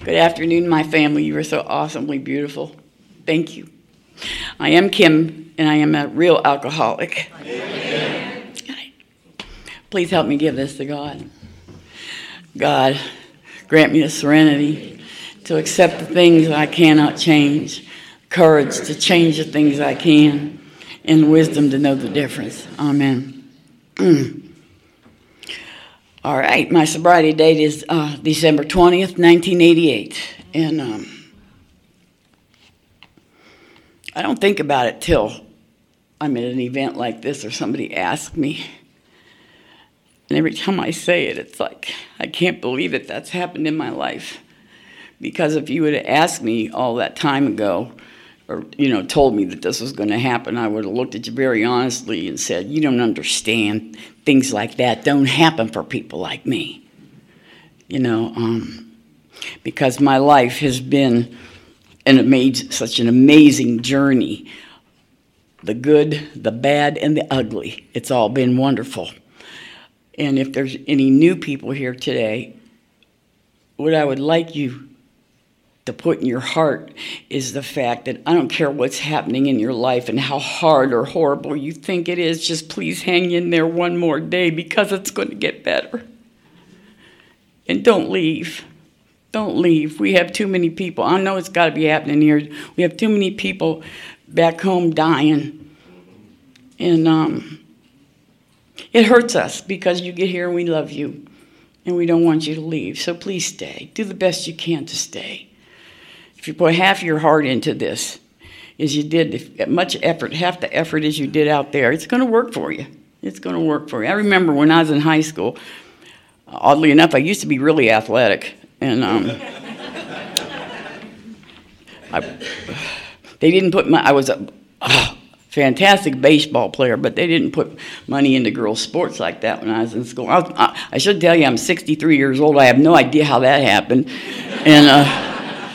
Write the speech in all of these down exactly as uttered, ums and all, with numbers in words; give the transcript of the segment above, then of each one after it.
Good afternoon, my family. You are so awesomely beautiful. Thank you. I am Kim, and I am a real alcoholic. Amen. Please help me give this to God. God, grant me the serenity to accept the things I cannot change, courage to change the things I can, and wisdom to know the difference. Amen. All right, my sobriety date is uh, December twentieth, nineteen eighty-eight. And um, I don't think about it till I'm at an event like this or somebody asks me. And every time I say it, it's like, I can't believe that that's happened in my life. Because if you would have asked me all that time ago, or, you know, told me that this was going to happen, I would have looked at you very honestly and said, you don't understand. Things like that don't happen for people like me. You know, um, because my life has been an amazing, such an amazing journey. The good, the bad, and the ugly. It's all been wonderful. And if there's any new people here today, what I would like you to put in your heart is the fact that I don't care what's happening in your life and how hard or horrible you think it is, just please hang in there one more day because it's going to get better. And don't leave. Don't leave. We have too many people. I know it's got to be happening here. We have too many people back home dying. And um, it hurts us because you get here and we love you and we don't want you to leave. So please stay. Do the best you can to stay. If you put half your heart into this, as you did, if much effort, half the effort as you did out there, it's going to work for you. It's going to work for you. I remember when I was in high school, oddly enough, I used to be really athletic. And um, I, they didn't put my, I was a oh, fantastic baseball player, but they didn't put money into girls' sports like that when I was in school. I, was, I, I should tell you, I'm sixty-three years old. I have no idea how that happened. And, uh,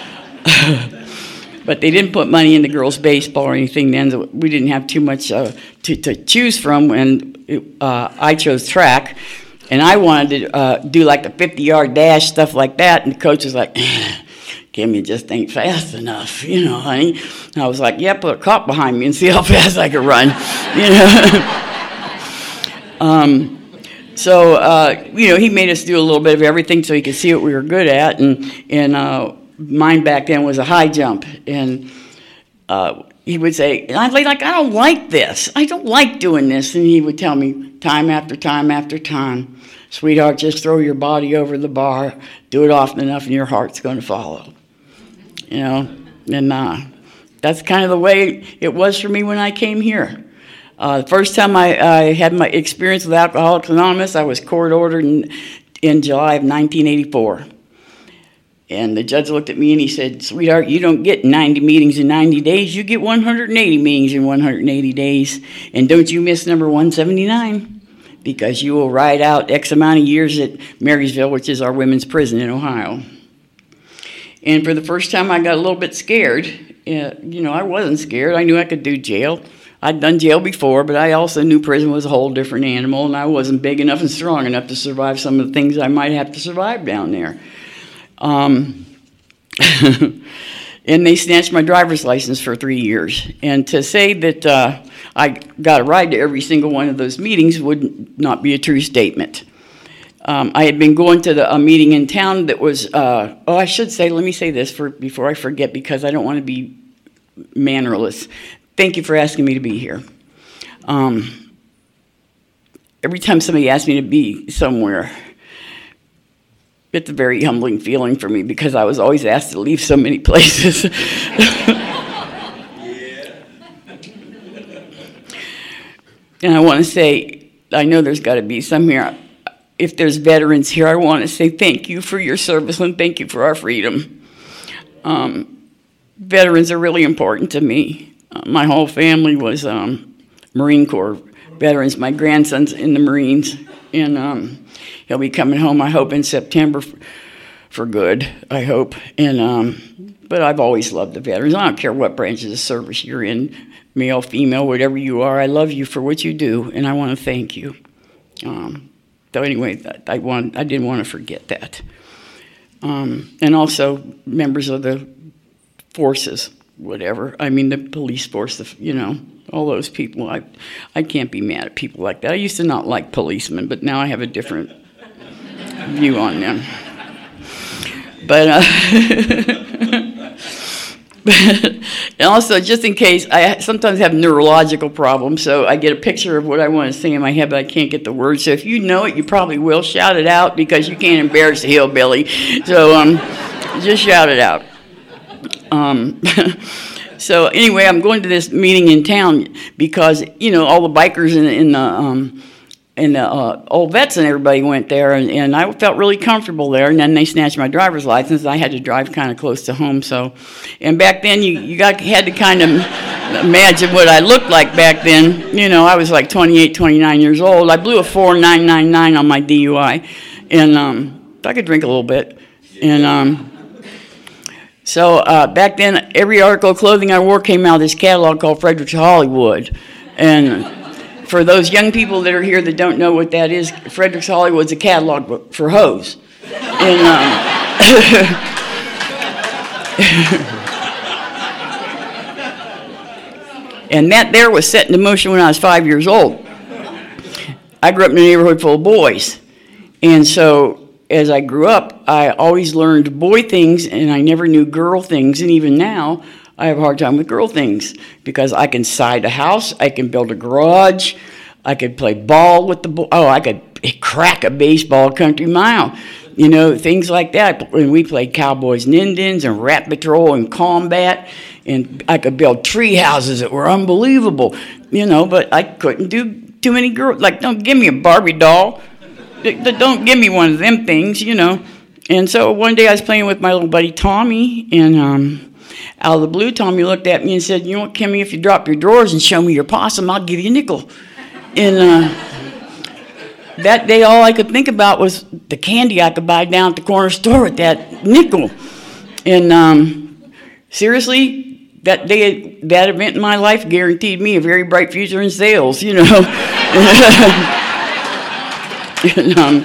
but they didn't put money into girls' baseball or anything then. So we didn't have too much uh, to, to choose from when it, uh, I chose track. And I wanted to uh, do like the fifty-yard dash, stuff like that. And the coach was like, Kim, you just ain't fast enough, you know, honey. And I was like, yeah, put a cop behind me and see how fast I could run, you know. um, so, uh, you know, he made us do a little bit of everything so he could see what we were good at. And, and uh, mine back then was a high jump. And uh, he would say, and I'd be like, I don't like this. I don't like doing this. And he would tell me time after time after time, sweetheart, just throw your body over the bar, do it often enough, and your heart's going to follow. You know, and uh, that's kind of the way it was for me when I came here. Uh, the first time I, I had my experience with Alcoholics Anonymous, I was court-ordered in, in July of nineteen eighty-four. And the judge looked at me and he said, sweetheart, you don't get ninety meetings in ninety days. You get one hundred eighty meetings in one hundred eighty days. And don't you miss number one seventy-nine, because you will ride out X amount of years at Marysville, which is our women's prison in Ohio. And for the first time, I got a little bit scared. Uh, you know, I wasn't scared. I knew I could do jail. I'd done jail before, but I also knew prison was a whole different animal, and I wasn't big enough and strong enough to survive some of the things I might have to survive down there. Um, and they snatched my driver's license for three years. And to say that uh, I got a ride to every single one of those meetings would not be a true statement. Um, I had been going to the, a meeting in town that was, uh, oh, I should say, let me say this for, before I forget, because I don't want to be mannerless. Thank you for asking me to be here. Um, every time somebody asks me to be somewhere, it's a very humbling feeling for me because I was always asked to leave so many places. And I want to say, I know there's got to be some here. If there's veterans here, I want to say thank you for your service and thank you for our freedom. Um, veterans are really important to me. Uh, my whole family was um, Marine Corps veterans. My grandson's in the Marines, and um, he'll be coming home, I hope, in September for, for good, I hope. And um, but I've always loved the veterans. I don't care what branch of the service you're in, male, female, whatever you are. I love you for what you do, and I want to thank you. Um, so anyway, I, want, I didn't want to forget that. Um, and also, members of the forces, whatever. I mean, the police force, the, you know, all those people. I, I can't be mad at people like that. I used to not like policemen, but now I have a different view on them. But, uh, and also, just in case, I sometimes have neurological problems, so I get a picture of what I want to say in my head, but I can't get the words. So if you know it, you probably will shout it out, because you can't embarrass the hillbilly. So um, just shout it out. Um, so anyway, I'm going to this meeting in town because, you know, all the bikers in, in the... Um, And the uh, old vets and everybody went there, and, and I felt really comfortable there. And then they snatched my driver's license. I had to drive kind of close to home. So, and back then you you got had to kind of imagine what I looked like back then. You know, I was like twenty-eight, twenty-nine years old. I blew a four nine nine nine on my D U I, and um, I could drink a little bit. And um, so uh, back then, every article of clothing I wore came out of this catalog called Fredericks Hollywood, and for those young people that are here that don't know what that is, Fredericks Hollywood's a catalog for hoes. And, um, and that there was set into motion when I was five years old. I grew up in a neighborhood full of boys. And so as I grew up, I always learned boy things, and I never knew girl things. And even now, I have a hard time with girl things because I can side a house, I can build a garage, I could play ball with the ball. Oh, I could crack a baseball country mile, you know, things like that. When we played Cowboys and Indians and Rat Patrol and Combat, and I could build tree houses that were unbelievable, you know, but I couldn't do too many girls. Like, don't give me a Barbie doll. Don't give me one of them things, you know. And so one day I was playing with my little buddy Tommy, and um, out of the blue, Tommy looked at me and said, "You know what, Kimmy, if you drop your drawers and show me your possum, I'll give you a nickel." And uh, that day, all I could think about was the candy I could buy down at the corner store with that nickel. And um, seriously, that day, that event in my life guaranteed me a very bright future in sales, you know. and, um,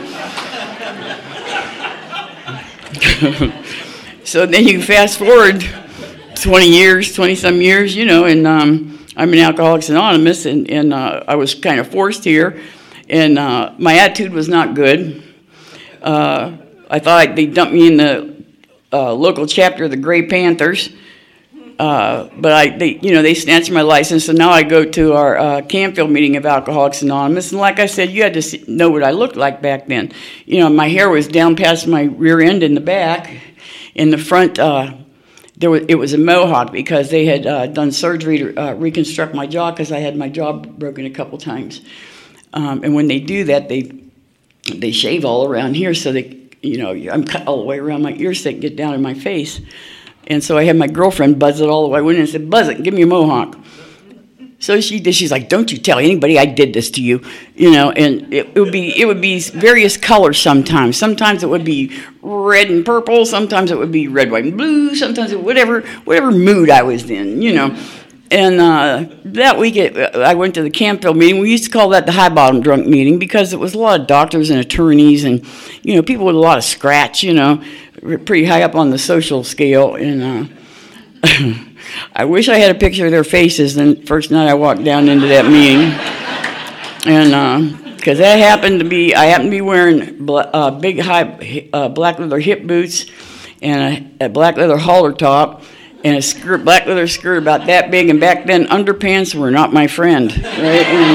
so then you fast forward twenty years, twenty-some years, you know, and um, I'm in Alcoholics Anonymous, and, and uh, I was kind of forced here, and uh, my attitude was not good. Uh, I thought they dumped me in the uh, local chapter of the Gray Panthers, uh, but I, they, you know, they snatched my license, so now I go to our uh, Canfield meeting of Alcoholics Anonymous, and like I said, you had to see, know what I looked like back then. You know, my hair was down past my rear end in the back, in the front. Uh, There was, it was a mohawk because they had uh, done surgery to uh, reconstruct my jaw because I had my jaw broken a couple times. Um, and when they do that, they they shave all around here so they, you know, I'm cut all the way around my ears so they can get down in my face. And so I had my girlfriend buzz it all the way. I went in and said, "Buzz it, give me a mohawk." So she did. She's like, "Don't you tell anybody I did this to you," you know. And it, it would be it would be various colors sometimes. Sometimes it would be red and purple. Sometimes it would be red, white, and blue. Sometimes it, whatever whatever mood I was in, you know. And uh, that week it, I went to the Campfield meeting. We used to call that the high bottom drunk meeting because it was a lot of doctors and attorneys and, you know, people with a lot of scratch, you know, pretty high up on the social scale. And uh, I wish I had a picture of their faces the first night I walked down into that meeting. And because uh, that happened to be, I happened to be wearing bla- uh, big high uh, black leather hip boots and a, a black leather halter top and a skirt, black leather skirt about that big. And back then, underpants were not my friend. Right? And,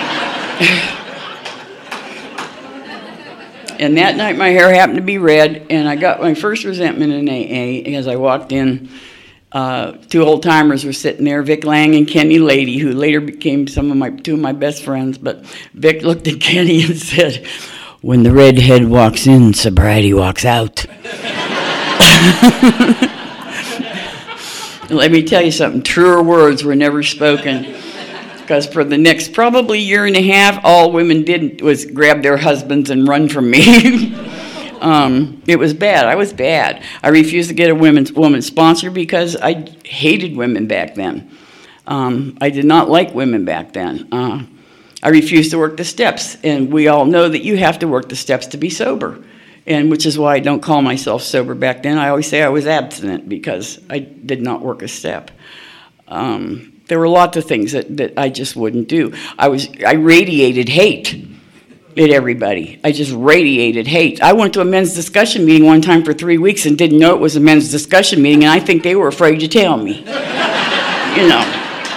um, and that night, my hair happened to be red, and I got my first resentment in A A as I walked in. Uh, two old timers were sitting there, Vic Lang and Kenny Lady, who later became some of my two of my best friends. But Vic looked at Kenny and said, "When the redhead walks in, sobriety walks out." Let me tell you something. Truer words were never spoken. Because for the next probably year and a half, all women did was grab their husbands and run from me. Um, it was bad. I was bad. I refused to get a women's woman sponsor because I hated women back then. Um, I did not like women back then. Uh, I refused to work the steps, and we all know that you have to work the steps to be sober. and which is why I don't call myself sober back then. I always say I was abstinent because I did not work a step. Um, there were lots of things that, that I just wouldn't do. I was I radiated hate at everybody. I just radiated hate. I went to a men's discussion meeting one time for three weeks and didn't know it was a men's discussion meeting, and I think they were afraid to tell me. You know.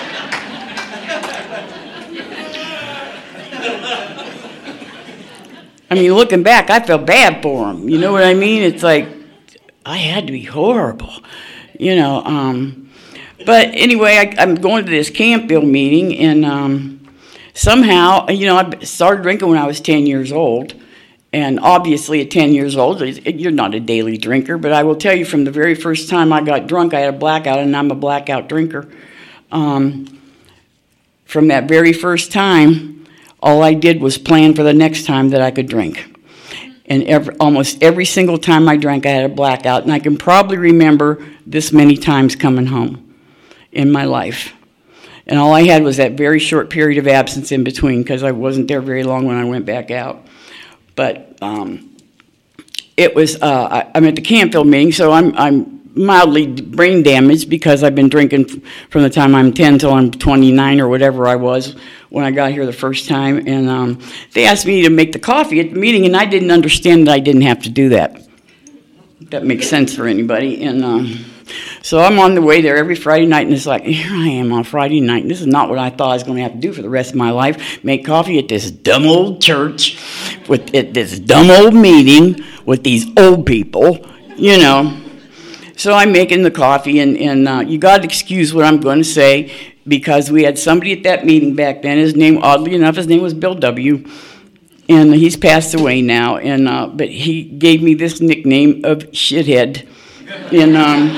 I mean, looking back, I felt bad for them. You know what I mean? It's like, I had to be horrible, you know. Um, but anyway, I, I'm going to this Campville meeting, and um, somehow, you know, I started drinking when I was ten years old. And obviously, at ten years old, you're not a daily drinker. But I will tell you, from the very first time I got drunk, I had a blackout, and I'm a blackout drinker. Um, from that very first time, all I did was plan for the next time that I could drink. And every, almost every single time I drank, I had a blackout. And I can probably remember this many times coming home in my life. And all I had was that very short period of absence in between, because I wasn't there very long when I went back out. But um, it was, uh, I, I'm at the Campville meeting, so I'm, I'm mildly brain damaged because I've been drinking from the time I'm ten till I'm twenty-nine or whatever I was when I got here the first time. And um, they asked me to make the coffee at the meeting, and I didn't understand that I didn't have to do that. If that makes sense for anybody. And um, so I'm on the way there every Friday night, and it's like, here I am on Friday night, and this is not what I thought I was going to have to do for the rest of my life, make coffee at this dumb old church, with at this dumb old meeting with these old people, you know. So I'm making the coffee, and, and uh, you got to excuse what I'm going to say, because we had somebody at that meeting back then. His name, oddly enough, his name was Bill W., and he's passed away now. And uh, but he gave me this nickname of Shithead, and um,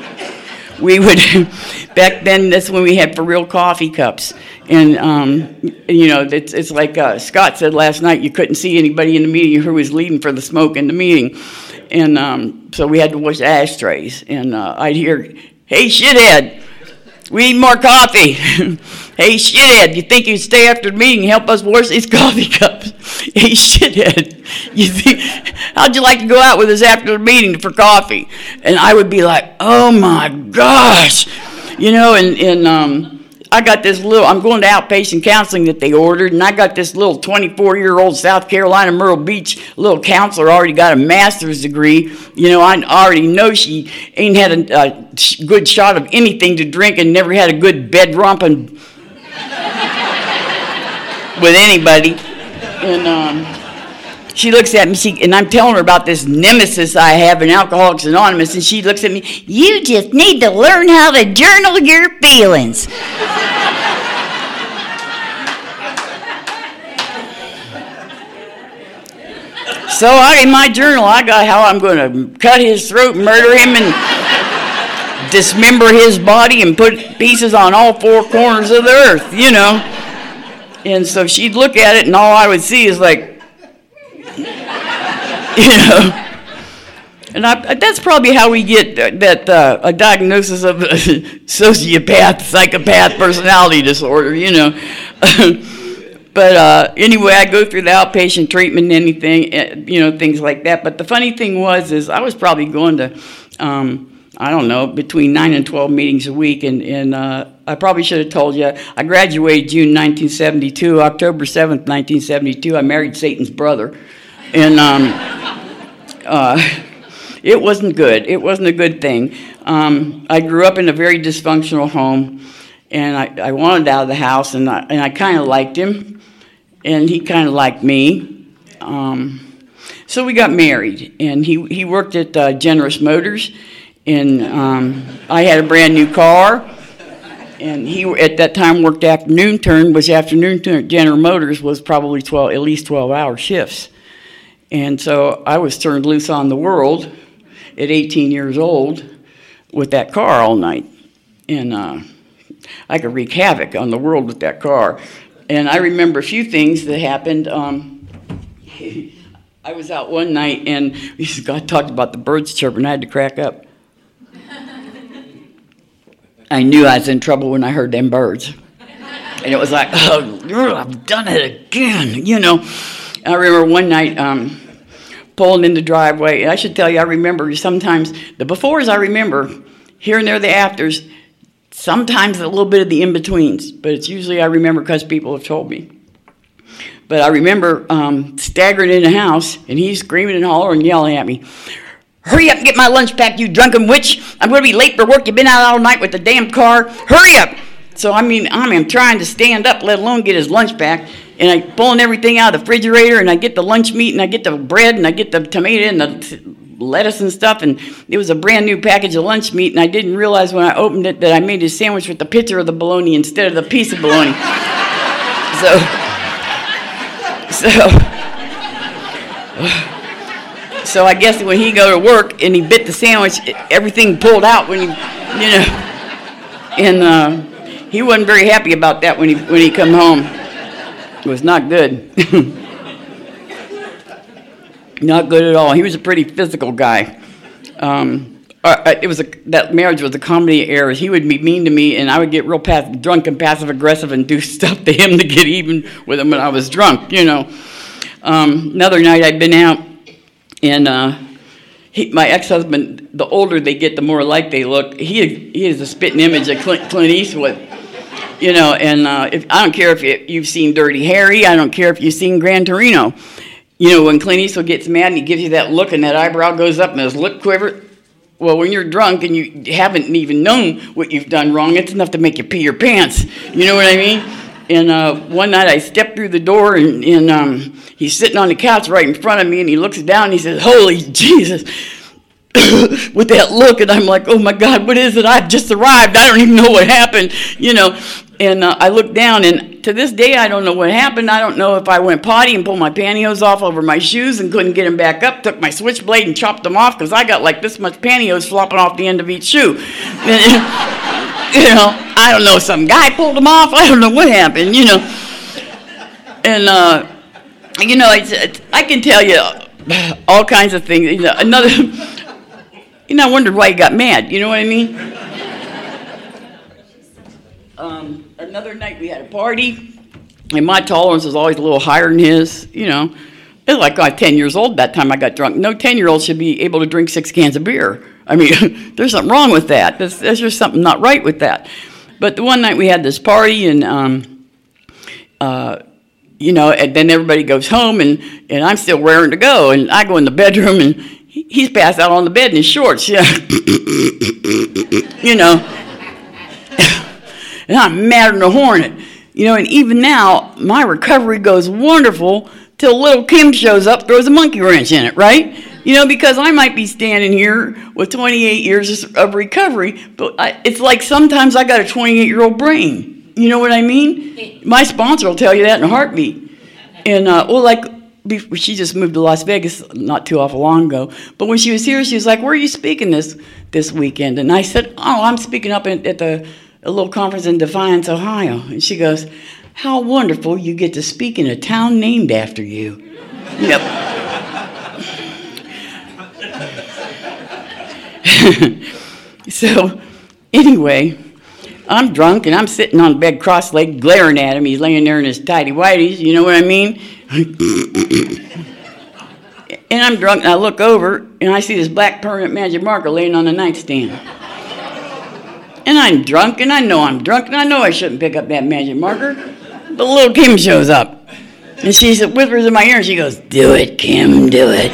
we would back then. That's when we had for real coffee cups, and um, you know, it's it's like uh, Scott said last night. You couldn't see anybody in the meeting who was leaving for the smoke in the meeting. And um, so we had to wash ashtrays, and uh, I'd hear, "Hey, shithead, we need more coffee." "Hey, shithead, you think you'd stay after the meeting and help us wash these coffee cups?" "Hey, shithead, you think, how'd you like to go out with us after the meeting for coffee?" And I would be like, "Oh my gosh," you know, and, and um, I got this little, I'm going to outpatient counseling that they ordered, and I got this little twenty-four-year-old South Carolina, Myrtle Beach little counselor, already got a master's degree. You know, I already know she ain't had a, a good shot of anything to drink and never had a good bed romping with anybody. And um, she looks at me, she, and I'm telling her about this nemesis I have in Alcoholics Anonymous, and she looks at me, "You just need to learn how to journal your feelings." So I, in my journal, I got how I'm going to cut his throat, murder him, and dismember his body and put pieces on all four corners of the earth, you know. And so she'd look at it, and all I would see is like, you know. And I, that's probably how we get that uh, a diagnosis of a sociopath, psychopath personality disorder, you know. But uh, anyway, I go through the outpatient treatment and anything, you know, things like that. But the funny thing was, is I was probably going to, um, I don't know, between nine and twelve meetings a week. And, and uh, I probably should have told you, I graduated June nineteen seventy-two. October seventh, nineteen seventy-two, I married Satan's brother. And um, uh, it wasn't good. It wasn't a good thing. Um, I grew up in a very dysfunctional home, and I, I wanted out of the house, and I, and I kind of liked him. And he kind of liked me. Um, so we got married, and he, he worked at uh, Generous Motors, and um, I had a brand new car, and he at that time worked afternoon turn, which afternoon turn at General Motors was probably twelve, at least twelve-hour shifts. And so I was turned loose on the world at eighteen years old with that car all night. And uh, I could wreak havoc on the world with that car. And I remember a few things that happened. Um, I was out one night, and God talked about the birds chirping. I had to crack up. I knew I was in trouble when I heard them birds. And it was like, oh, I've done it again, you know. I remember one night, um, pulling in the driveway. And I should tell you, I remember sometimes the befores I remember, here and there the afters, sometimes a little bit of the in-betweens, but it's usually I remember because people have told me. But I remember um, staggering in the house, and he's screaming and hollering and yelling at me, "Hurry up and get my lunch packed, you drunken witch. I'm going to be late for work. You've been out all night with the damn car. Hurry up." So, I mean, I am trying to stand up, let alone get his lunch back. And I'm pulling everything out of the refrigerator, and I get the lunch meat, and I get the bread, and I get the tomato and the lettuce and stuff. And it was a brand new package of lunch meat, and I didn't realize when I opened it that I made a sandwich with the picture of the bologna instead of the piece of bologna. so, so, so I guess when he go to work and he bit the sandwich, everything pulled out when he, you know, and uh, he wasn't very happy about that when he when he come home. It was not good. Not good at all. He was a pretty physical guy. Um, uh, it was a, that marriage was a comedy of errors. He would be mean to me, and I would get real pass, drunk and passive aggressive and do stuff to him to get even with him when I was drunk. You know. Um, another night I'd been out, and uh, he, my ex-husband. The older they get, the more alike they look. He he is a spitting image of Clint, Clint Eastwood. You know, and uh, if, I don't care if you, you've seen Dirty Harry. I don't care if you've seen Gran Torino. You know, when Clint Eastwood gets mad and he gives you that look and that eyebrow goes up and his lip quiver. Well, when you're drunk and you haven't even known what you've done wrong, it's enough to make you pee your pants. You know what I mean? And uh, one night I stepped through the door and, and um, he's sitting on the couch right in front of me, and he looks down and he says, "Holy Jesus," with that look. And I'm like, "Oh my God, what is it? I've just arrived. I don't even know what happened," you know. And uh, I looked down, and to this day, I don't know what happened. I don't know if I went potty and pulled my pantyhose off over my shoes and couldn't get them back up, took my switchblade and chopped them off, because I got like this much pantyhose flopping off the end of each shoe. And, you know, I don't know, some guy pulled them off. I don't know what happened, you know. And, uh, you know, it's, it's, I can tell you all kinds of things. You know, another, you know, I wondered why he got mad. You know what I mean? Um, another night we had a party, and my tolerance was always a little higher than his, you know. It was like I was ten years old that time I got drunk. No ten-year-old should be able to drink six cans of beer. I mean, there's something wrong with that. There's, there's just something not right with that. But the one night we had this party, and, um, uh, you know, and then everybody goes home, and, and I'm still raring to go. And I go in the bedroom, and he, he's passed out on the bed in his shorts, yeah. You know. And I'm mad than a hornet. You know, and even now, my recovery goes wonderful till little Kim shows up, throws a monkey wrench in it, right? You know, because I might be standing here with twenty-eight years of recovery, but I, it's like sometimes I got a twenty-eight-year-old brain. You know what I mean? My sponsor will tell you that in a heartbeat. And, uh, well, like, she just moved to Las Vegas not too awful long ago. But when she was here, she was like, "Where are you speaking this this weekend?" And I said, "Oh, I'm speaking up at, at the a little conference in Defiance, Ohio." And she goes, "How wonderful you get to speak in a town named after you." Yep. So, anyway, I'm drunk and I'm sitting on the bed cross-legged glaring at him. He's laying there in his tighty-whities, you know what I mean? And I'm drunk and I look over and I see this black permanent magic marker laying on the nightstand. And I'm drunk, and I know I'm drunk, and I know I shouldn't pick up that magic marker. But little Kim shows up. And she whispers in my ear, and she goes, "Do it, Kim, do it."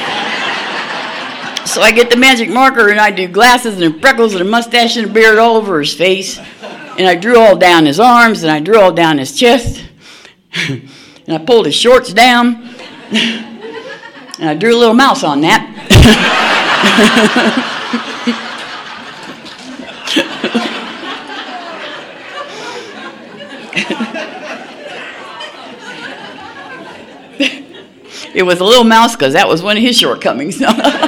So I get the magic marker, and I do glasses and freckles and a mustache and a beard all over his face. And I drew all down his arms, and I drew all down his chest. And I pulled his shorts down. And I drew a little mouse on that. It was a little mouse because that was one of his shortcomings.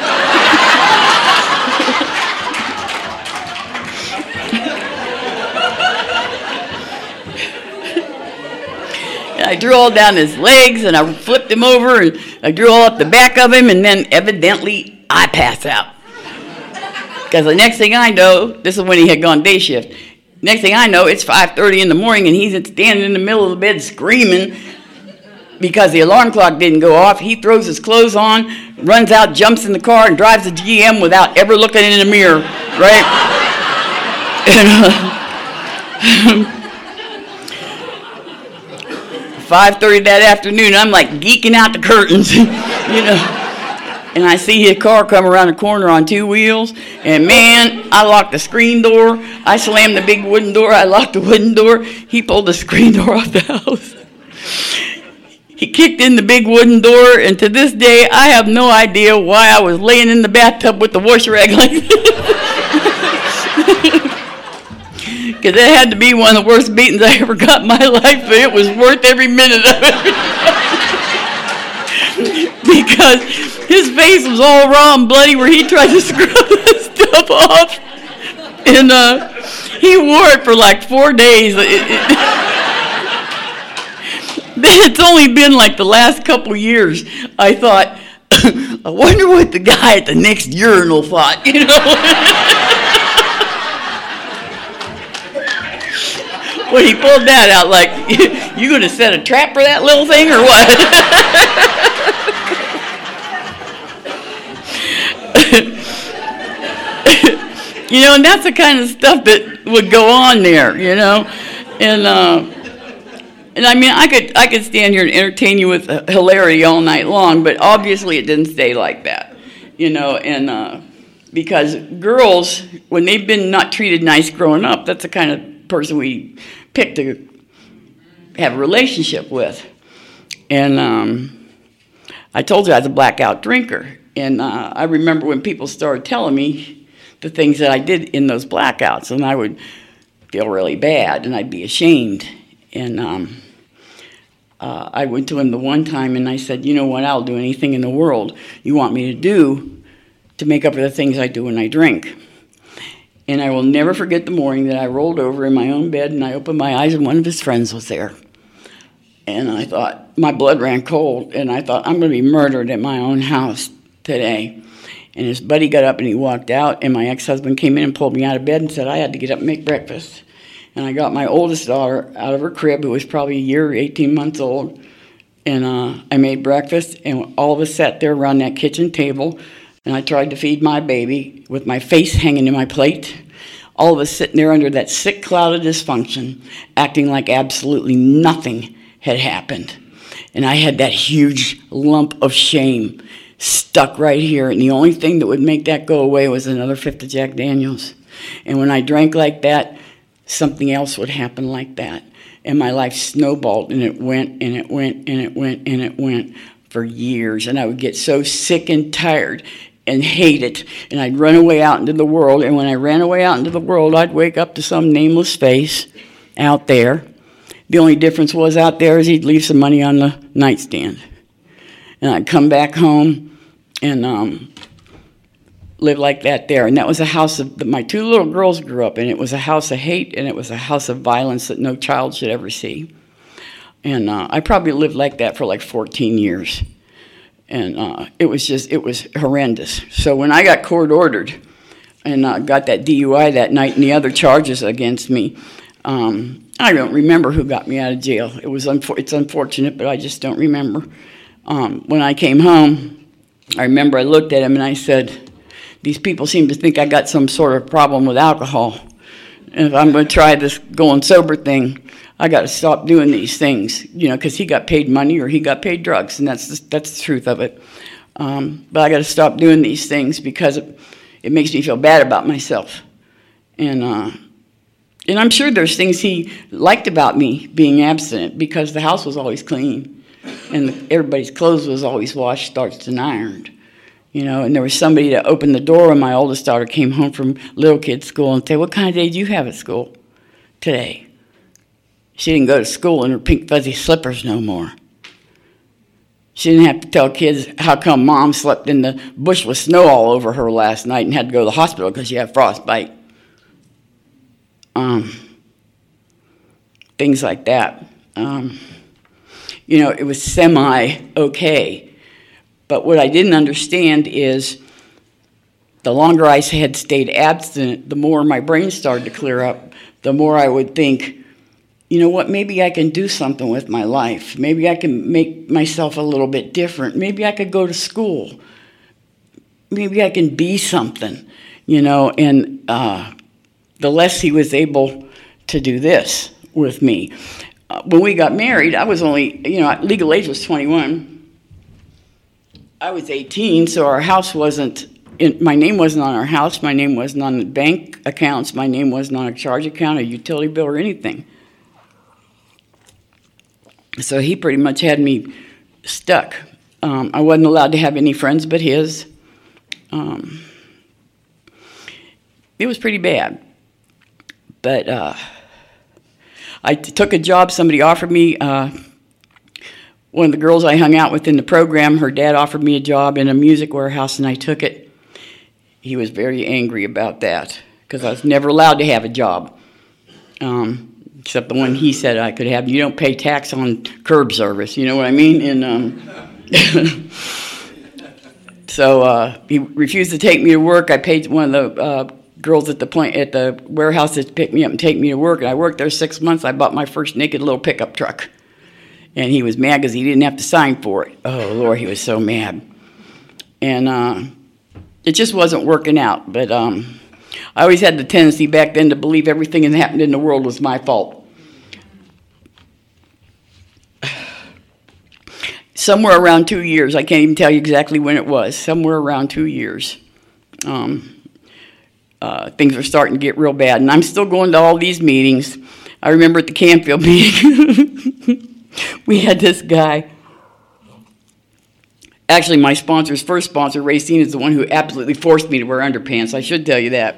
I drew all down his legs, and I flipped him over, and I drew all up the back of him, and then evidently I passed out. Because the next thing I know, this is when he had gone day shift. Next thing I know, it's five thirty in the morning, and he's standing in the middle of the bed screaming. because the alarm clock didn't go off. He throws his clothes on, runs out, jumps in the car, and drives the G M without ever looking in the mirror, right? And, uh, five thirty that afternoon, I'm like geeking out the curtains, you know. And I see his car come around the corner on two wheels, and man, I locked the screen door. I slammed the big wooden door. I locked the wooden door. He pulled the screen door off the house. He kicked in the big wooden door, and to this day, I have no idea why I was laying in the bathtub with the wash rag like this. Because that had to be one of the worst beatings I ever got in my life, but it was worth every minute of it. Because his face was all raw and bloody where he tried to scrub this stuff off. And uh, he wore it for like four days. It, it, it's only been like the last couple years. I thought, I wonder what the guy at the next urinal thought, you know? When he pulled that out, like, you going to set a trap for that little thing or what? You know, and that's the kind of stuff that would go on there, you know, and uh, and I mean, I could I could stand here and entertain you with hilarity all night long, but obviously it didn't stay like that, you know, and uh, because girls, when they've been not treated nice growing up, that's the kind of person we pick to have a relationship with, and um, I told you I was a blackout drinker, and uh, I remember when people started telling me the things that I did in those blackouts, and I would feel really bad, and I'd be ashamed. And um, uh, I went to him the one time, and I said, you know what, I'll do anything in the world you want me to do to make up for the things I do when I drink. And I will never forget the morning that I rolled over in my own bed, and I opened my eyes, and one of his friends was there. And I thought, my blood ran cold, and I thought, I'm going to be murdered at my own house today. And his buddy got up and he walked out, and my ex-husband came in and pulled me out of bed and said I had to get up and make breakfast. And I got my oldest daughter out of her crib, who was probably a year or eighteen months old, and uh, I made breakfast, and all of us sat there around that kitchen table, and I tried to feed my baby with my face hanging in my plate. All of us sitting there under that sick cloud of dysfunction, acting like absolutely nothing had happened. And I had that huge lump of shame stuck right here, and the only thing that would make that go away was another fifth of Jack Daniels. And when I drank like that, something else would happen like that. And my life snowballed, and it went, and it went, and it went, and it went for years. And I would get so sick and tired and hate it, and I'd run away out into the world. And when I ran away out into the world, I'd wake up to some nameless face out there. The only difference was out there is he'd leave some money on the nightstand. And I'd come back home and um, live like that there. And that was a house of, that my two little girls grew up in. It was a house of hate, and it was a house of violence that no child should ever see. And uh, I probably lived like that for like fourteen years. And uh, it was just, it was horrendous. So when I got court ordered and uh, got that D U I that night and the other charges against me, um, I don't remember who got me out of jail. It was unfor- it's unfortunate, but I just don't remember. Um, when I came home, I remember I looked at him and I said, these people seem to think I got some sort of problem with alcohol. And if I'm going to try this going sober thing, I got to stop doing these things, you know, because he got paid money or he got paid drugs, and that's the, that's the truth of it. Um, but I got to stop doing these things because it, it makes me feel bad about myself. And uh, and I'm sure there's things he liked about me being abstinent, because the house was always clean. And the, everybody's clothes was always washed, starched, and ironed, you know. And there was somebody that opened the door when my oldest daughter came home from little kid school and said, "What kind of day did you have at school today?" She didn't go to school in her pink fuzzy slippers no more. She didn't have to tell kids how come mom slept in the bush with snow all over her last night and had to go to the hospital because she had frostbite. Um, things like that. Um, You know, it was semi-okay. But what I didn't understand is the longer I had stayed abstinent, the more my brain started to clear up, the more I would think, you know what, maybe I can do something with my life. Maybe I can make myself a little bit different. Maybe I could go to school. Maybe I can be something, you know. And uh, the less he was able to do this with me. Uh, when we got married, I was only, you know, legal age was twenty-one. I was eighteen, so our house wasn't, in, my name wasn't on our house. My name wasn't on the bank accounts. My name wasn't on a charge account, a utility bill, or anything. So he pretty much had me stuck. Um, I wasn't allowed to have any friends but his. Um, it was pretty bad. But uh, I t- took a job. Somebody offered me, uh, one of the girls I hung out with in the program, her dad offered me a job in a music warehouse, and I took it. He was very angry about that because I was never allowed to have a job. Um, except the one he said I could have. You don't pay tax on curb service, you know what I mean? And um, so uh, he refused to take me to work. I paid one of the uh, girls at the plant, at the warehouse to pick me up and take me to work. And I worked there six months. I bought my first naked little pickup truck. And he was mad because he didn't have to sign for it. Oh, Lord, he was so mad. And uh, it just wasn't working out. But um, I always had the tendency back then to believe everything that happened in the world was my fault. Somewhere around two years, I can't even tell you exactly when it was, somewhere around two years, um, uh, things were starting to get real bad. And I'm still going to all these meetings. I remember at the Canfield meeting, we had this guy. Actually, my sponsor's first sponsor, Racine, is the one who absolutely forced me to wear underpants. I should tell you that.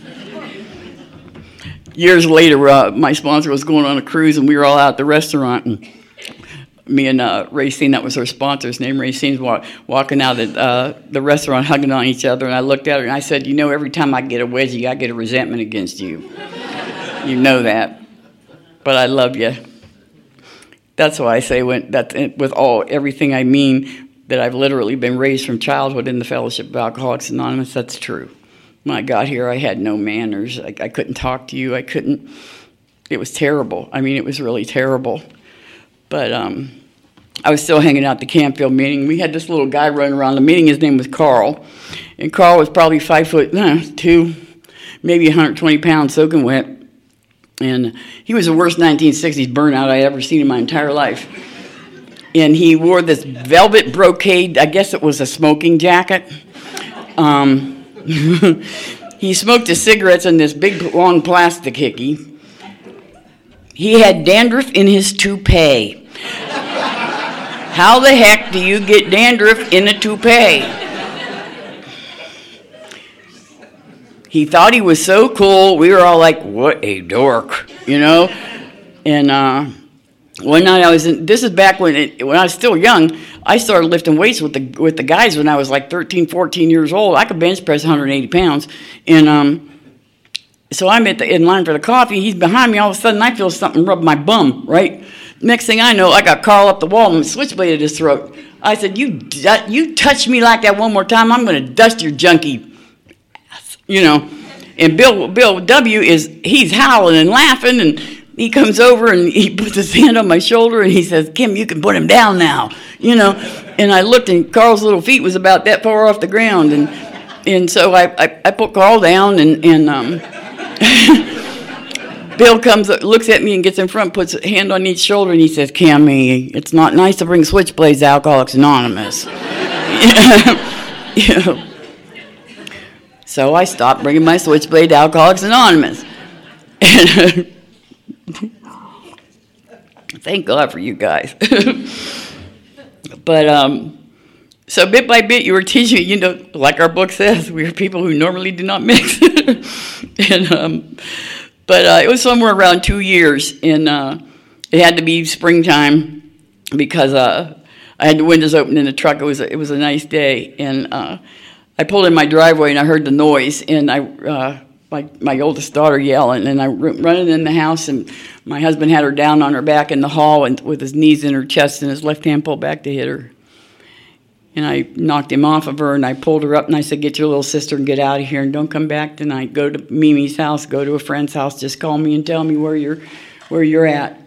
Years later, uh, my sponsor was going on a cruise, and we were all out at the restaurant, and me and uh, Racine, that was her sponsor's name, Racine's walk, walking out of the, uh, the restaurant, hugging on each other, and I looked at her, and I said, you know, every time I get a wedgie, I get a resentment against you. You know that. But I love you. That's why I say when, that with all everything I mean, that I've literally been raised from childhood in the Fellowship of Alcoholics Anonymous. That's true. When I got here, I had no manners. I, I couldn't talk to you. I couldn't. It was terrible. I mean, it was really terrible. But um, I was still hanging out at the Canfield meeting. We had this little guy running around the meeting. His name was Carl. And Carl was probably five foot uh, two, maybe one hundred twenty pounds, soaking wet. And he was the worst nineteen sixties burnout I ever seen in my entire life. And he wore this velvet brocade, I guess it was a smoking jacket. Um, he smoked his cigarettes in this big, long plastic hickey. He had dandruff in his toupee. How the heck do you get dandruff in a toupee? He thought he was so cool. We were all like, what a dork, you know? And uh, one night I was in, this is back when it, when I was still young, I started lifting weights with the with the guys when I was like thirteen, fourteen years old. I could bench press one hundred eighty pounds. And um, so I'm at the, in line for the coffee. He's behind me. All of a sudden, I feel something rub my bum, right? Next thing I know, I got Carl up the wall and switchblade at his throat. I said, you, you touch me like that one more time, I'm going to dust your junkie. You know, and Bill Bill W. is, he's howling and laughing, and he comes over and he puts his hand on my shoulder and he says, Kim, you can put him down now, you know. And I looked and Carl's little feet was about that far off the ground, and and so I, I, I put Carl down, and, and um, Bill comes, looks at me and gets in front, puts a hand on each shoulder, and he says, Kimmy, it's not nice to bring switchblades to Alcoholics Anonymous. You know. So I stopped bringing my switchblade to Alcoholics Anonymous. And thank God for you guys. But um, so bit by bit, you were teaching me, you know, like our book says, we are people who normally do not mix. and um, But uh, it was somewhere around two years, and uh, it had to be springtime because uh, I had the windows open in the truck. It was a, it was a nice day, and uh, I pulled in my driveway and I heard the noise, and I, uh, my my oldest daughter yelling, and I r- running in the house, and my husband had her down on her back in the hall, and with his knees in her chest and his left hand pulled back to hit her. And I knocked him off of her, and I pulled her up, and I said, get your little sister and get out of here, and don't come back tonight. Go to Mimi's house, go to a friend's house, just call me and tell me where you're, where you're at.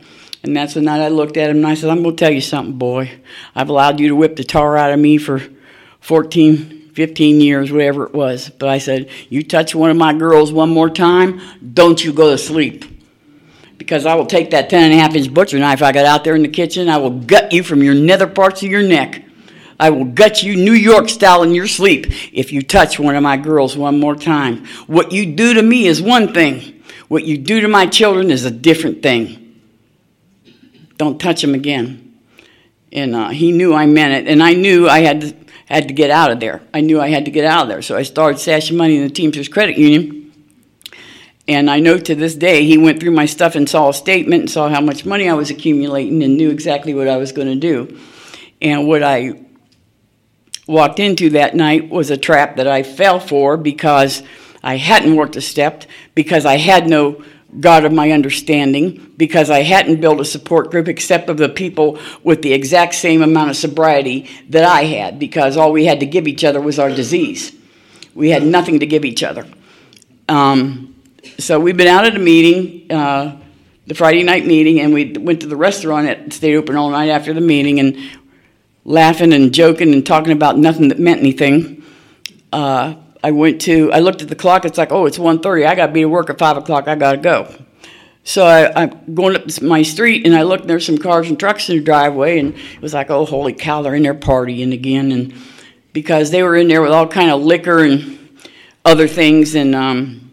And that's the night I looked at him and I said, I'm going to tell you something, boy. I've allowed you to whip the tar out of me for fourteen, fifteen years, whatever it was. But I said, you touch one of my girls one more time, don't you go to sleep. Because I will take that ten and a half inch butcher knife I got out there in the kitchen, I will gut you from your nether parts of your neck. I will gut you New York style in your sleep if you touch one of my girls one more time. What you do to me is one thing. What you do to my children is a different thing. Don't touch them again. And uh, he knew I meant it, and I knew I had to, had to get out of there. I knew I had to get out of there, so I started stashing money in the Teamsters Credit Union. And I know to this day, he went through my stuff and saw a statement and saw how much money I was accumulating and knew exactly what I was going to do. And what I walked into that night was a trap that I fell for because I hadn't worked a step, because I had no God of my understanding, because I hadn't built a support group except of the people with the exact same amount of sobriety that I had, because all we had to give each other was our disease. We had nothing to give each other. Um, so we've been out at a meeting, uh, the Friday night meeting, and we went to the restaurant that stayed open all night after the meeting, and laughing and joking and talking about nothing that meant anything. Uh, I went to, I looked at the clock, it's like, oh, it's one thirty, I got to be at work at five o'clock, I got to go. So I, I'm going up my street, and I looked, and there's some cars and trucks in the driveway, and it was like, oh, holy cow, they're in there partying again, and because they were in there with all kind of liquor and other things, and um,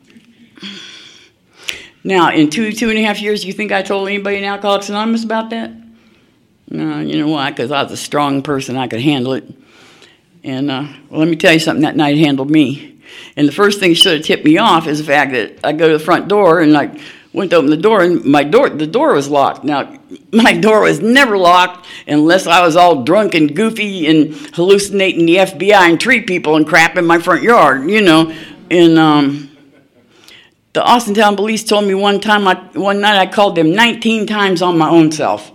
now, in two, two and a half years, you think I told anybody in Alcoholics Anonymous about that? No, you know why? Because I was a strong person, I could handle it. And, uh, well, let me tell you something, that night handled me. And the first thing that should have tipped me off is the fact that I go to the front door, and I went to open the door, and my door, the door was locked. Now, my door was never locked unless I was all drunk and goofy and hallucinating the F B I and tree people and crap in my front yard, you know. And um, the Austintown police told me one time, I, one night I called them nineteen times on my own self.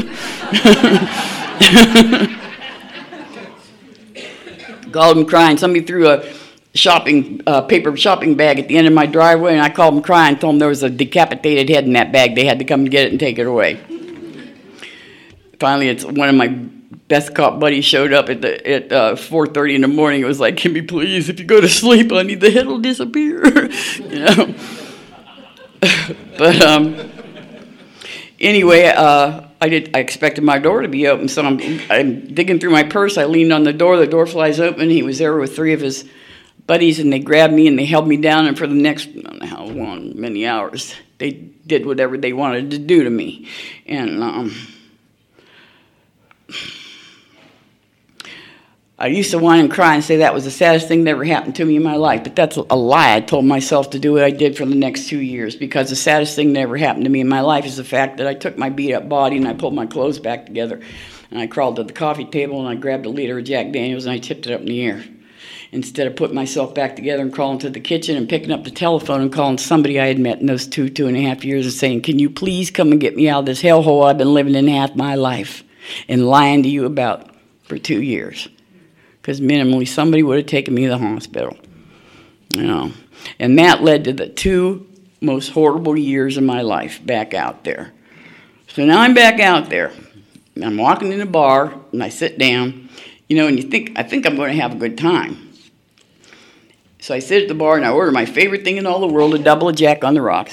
Called them crying. Somebody threw a shopping uh, paper shopping bag at the end of my driveway, and I called them crying, told them there was a decapitated head in that bag. They had to come and get it and take it away. Finally, it's one of my best cop buddies showed up at the, at uh, four thirty in the morning. It was like, "Can me please, if you go to sleep, honey, the head will disappear." You know. But um, anyway, uh, I did. I expected my door to be open, so I'm, I'm digging through my purse. I leaned on the door. The door flies open. He was there with three of his buddies, and they grabbed me and they held me down. And for the next, I don't know how long, many hours, they did whatever they wanted to do to me. And um, I used to whine and cry and say that was the saddest thing that ever happened to me in my life. But that's a lie. I told myself to do what I did for the next two years because the saddest thing that ever happened to me in my life is the fact that I took my beat-up body and I pulled my clothes back together. And I crawled to the coffee table and I grabbed a liter of Jack Daniels and I tipped it up in the air. Instead of putting myself back together and crawling to the kitchen and picking up the telephone and calling somebody I had met in those two, two and a half years and saying, "Can you please come and get me out of this hellhole I've been living in half my life and lying to you about for two years. Because minimally somebody would have taken me to the hospital. You know. And that led to the two most horrible years of my life back out there. So now I'm back out there. I'm walking in a bar and I sit down, you know, and you think, I think I'm going to have a good time. So I sit at the bar and I order my favorite thing in all the world, a double of Jack on the rocks.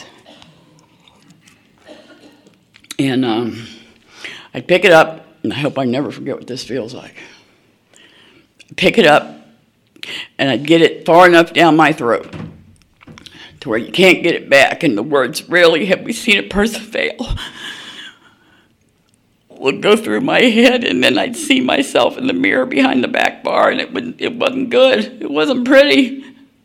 And um, I pick it up, and I hope I never forget what this feels like. I pick it up, and I get it far enough down my throat to where you can't get it back, and the words, "Rarely have we seen a person fail," would go through my head, and then I'd see myself in the mirror behind the back bar, and it, would, it wasn't good. It wasn't pretty.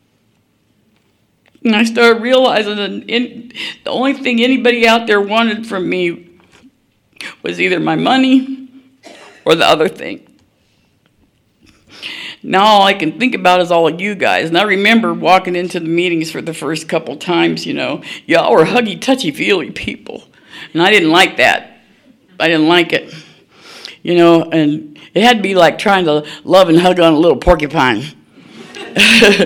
And I started realizing that in, the only thing anybody out there wanted from me was either my money or the other thing. Now all I can think about is all of you guys. And I remember walking into the meetings for the first couple times, you know, y'all were huggy, touchy-feely people. And I didn't like that. I didn't like it. You know, and it had to be like trying to love and hug on a little porcupine.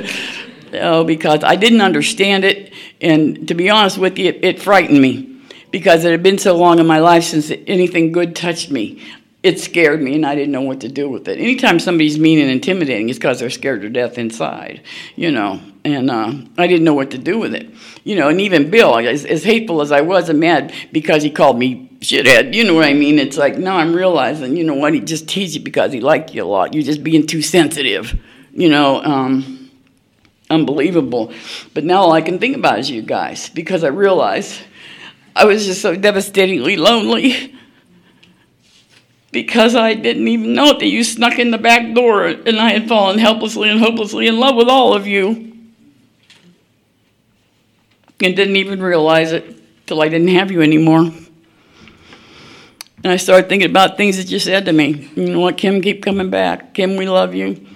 You know, because I didn't understand it, and to be honest with you, it, it frightened me. because it had been so long in my life since anything good touched me. It scared me, and I didn't know what to do with it. Anytime somebody's mean and intimidating, it's because they're scared to death inside, you know. And uh, I didn't know what to do with it, you know. And even Bill, as, as hateful as I was and mad because he called me shithead, you know what I mean? It's like, now I'm realizing, you know what, he just teased you because he liked you a lot. You're just being too sensitive, you know. Um, unbelievable. But now all I can think about is you guys, because I realized I was just so devastatingly lonely. Because I didn't even know it, that you snuck in the back door and I had fallen helplessly and hopelessly in love with all of you. And didn't even realize it till I didn't have you anymore. And I started thinking about things that you said to me. You know what, Kim, keep coming back. Kim, we love you.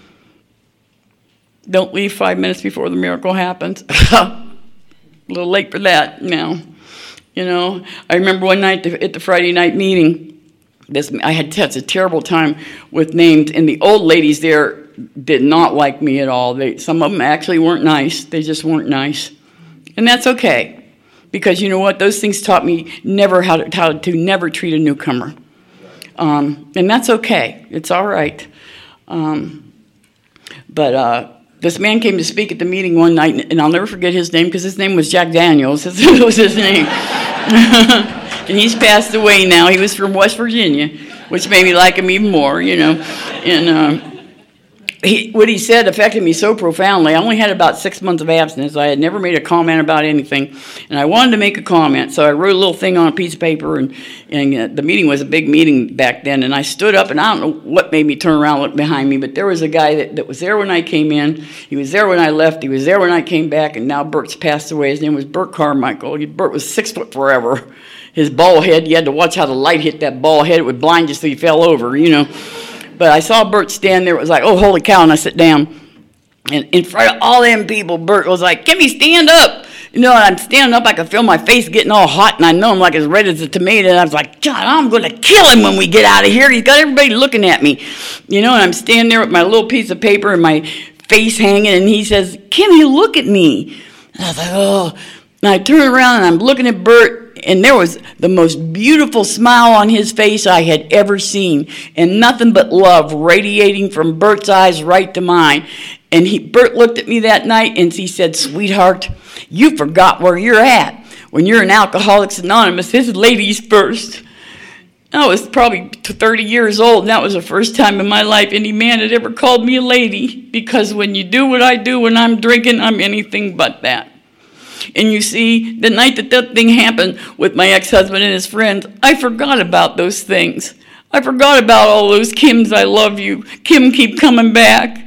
Don't leave five minutes before the miracle happens. A little late for that now. You know, I remember one night at the Friday night meeting, This, I had such a terrible time with names, and the old ladies there did not like me at all. They, some of them actually weren't nice. They just weren't nice. And that's okay, because you know what? Those things taught me never how to, how to never treat a newcomer. Um, and that's okay. It's all right. Um, but uh, this man came to speak at the meeting one night, and I'll never forget his name, because his name was Jack Daniels. That was his name. And he's passed away now. He was from West Virginia, which made me like him even more, you know. And um, he, what he said affected me so profoundly. I only had about six months of abstinence. I had never made a comment about anything. And I wanted to make a comment, so I wrote a little thing on a piece of paper. And, and uh, the meeting was a big meeting back then. And I stood up, and I don't know what made me turn around and look behind me, but there was a guy that, that was there when I came in. He was there when I left. He was there when I came back. And now Bert's passed away. His name was Bert Carmichael. Bert was six foot forever. His bald head, you had to watch how the light hit that bald head. It would blind you so you fell over, you know. But I saw Bert stand there. It was like, oh, holy cow, and I sat down. And in front of all them people, Bert was like, Kimmy, stand up. You know, and I'm standing up. I could feel my face getting all hot, and I know I'm like as red as a tomato. And I was like, God, I'm going to kill him when we get out of here. He's got everybody looking at me. You know, and I'm standing there with my little piece of paper and my face hanging, and he says, Kimmy, look at me. And I was like, oh. And I turn around, and I'm looking at Bert, and there was the most beautiful smile on his face I had ever seen, and nothing but love radiating from Bert's eyes right to mine. And he, Bert looked at me that night, and he said, sweetheart, you forgot where you're at. When you're in Alcoholics Anonymous, it's ladies first. I was probably thirty years old, and that was the first time in my life any man had ever called me a lady, because when you do what I do when I'm drinking, I'm anything but that. And you see, the night that that thing happened with my ex-husband and his friends, I forgot about those things. I forgot about all those Kims, I love you. Kim, keep coming back.